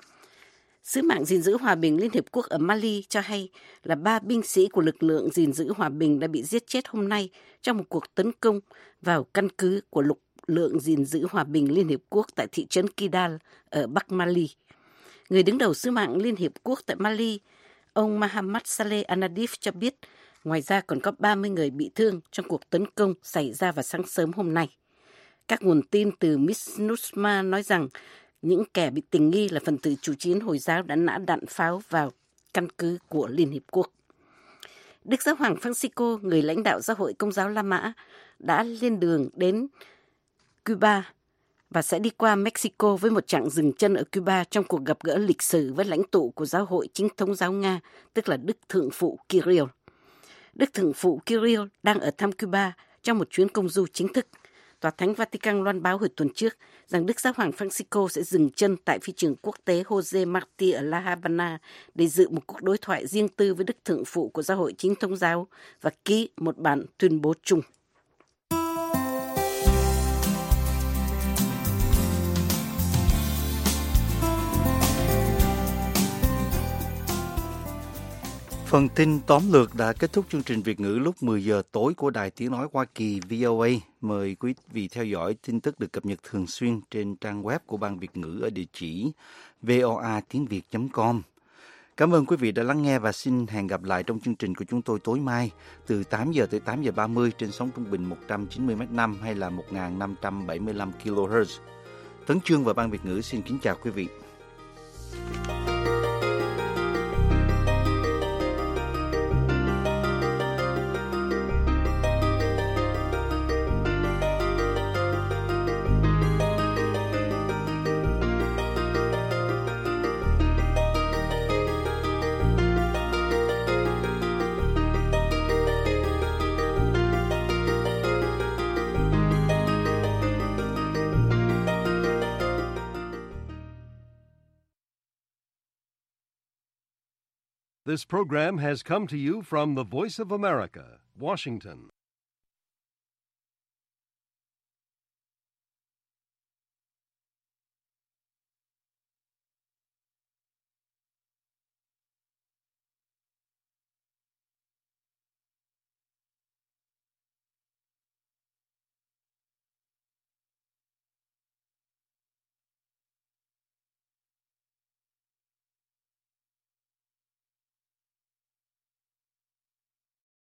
Sứ mạng gìn giữ hòa bình Liên Hiệp Quốc ở Mali cho hay là 3 binh sĩ của lực lượng gìn giữ hòa bình đã bị giết chết hôm nay trong một cuộc tấn công vào căn cứ của lực lượng gìn giữ hòa bình Liên Hiệp Quốc tại thị trấn Kidal ở Bắc Mali. Người đứng đầu sứ mạng Liên Hiệp Quốc tại Mali, ông Mohamed Saleh Al-Nadif cho biết, ngoài ra còn có 30 người bị thương trong cuộc tấn công xảy ra vào sáng sớm hôm nay. Các nguồn tin từ MINUSMA nói rằng những kẻ bị tình nghi là phần tử chủ chiến Hồi giáo đã nã đạn pháo vào căn cứ của Liên Hiệp Quốc. Đức Giáo hoàng Francisco, người lãnh đạo Giáo hội Công giáo La Mã, đã lên đường đến Cuba và sẽ đi qua Mexico với một chặng dừng chân ở Cuba trong cuộc gặp gỡ lịch sử với lãnh tụ của Giáo hội Chính thống giáo Nga, tức là Đức Thượng phụ Kirill. Đức Thượng phụ Kirill đang ở thăm Cuba trong một chuyến công du chính thức. Tòa Thánh Vatican loan báo hồi tuần trước rằng Đức Giáo hoàng Francisco sẽ dừng chân tại phi trường quốc tế Jose Marti ở La Habana để dự một cuộc đối thoại riêng tư với Đức Thượng phụ của Giáo hội Chính thống giáo và ký một bản tuyên bố chung. Phần tin tóm lược đã kết thúc chương trình Việt ngữ lúc 10 giờ tối của Đài Tiếng Nói Hoa Kỳ VOA. Mời quý vị theo dõi tin tức được cập nhật thường xuyên trên trang web của Ban Việt ngữ ở địa chỉ voatiengviet.com. Cảm ơn quý vị đã lắng nghe và xin hẹn gặp lại trong chương trình của chúng tôi tối mai từ 8 giờ tới 8 giờ 30 trên sóng trung bình 190 m5 hay là 1575 kHz. Tấn Chương và Ban Việt ngữ xin kính chào quý vị. This program has come to you from the Voice of America, Washington.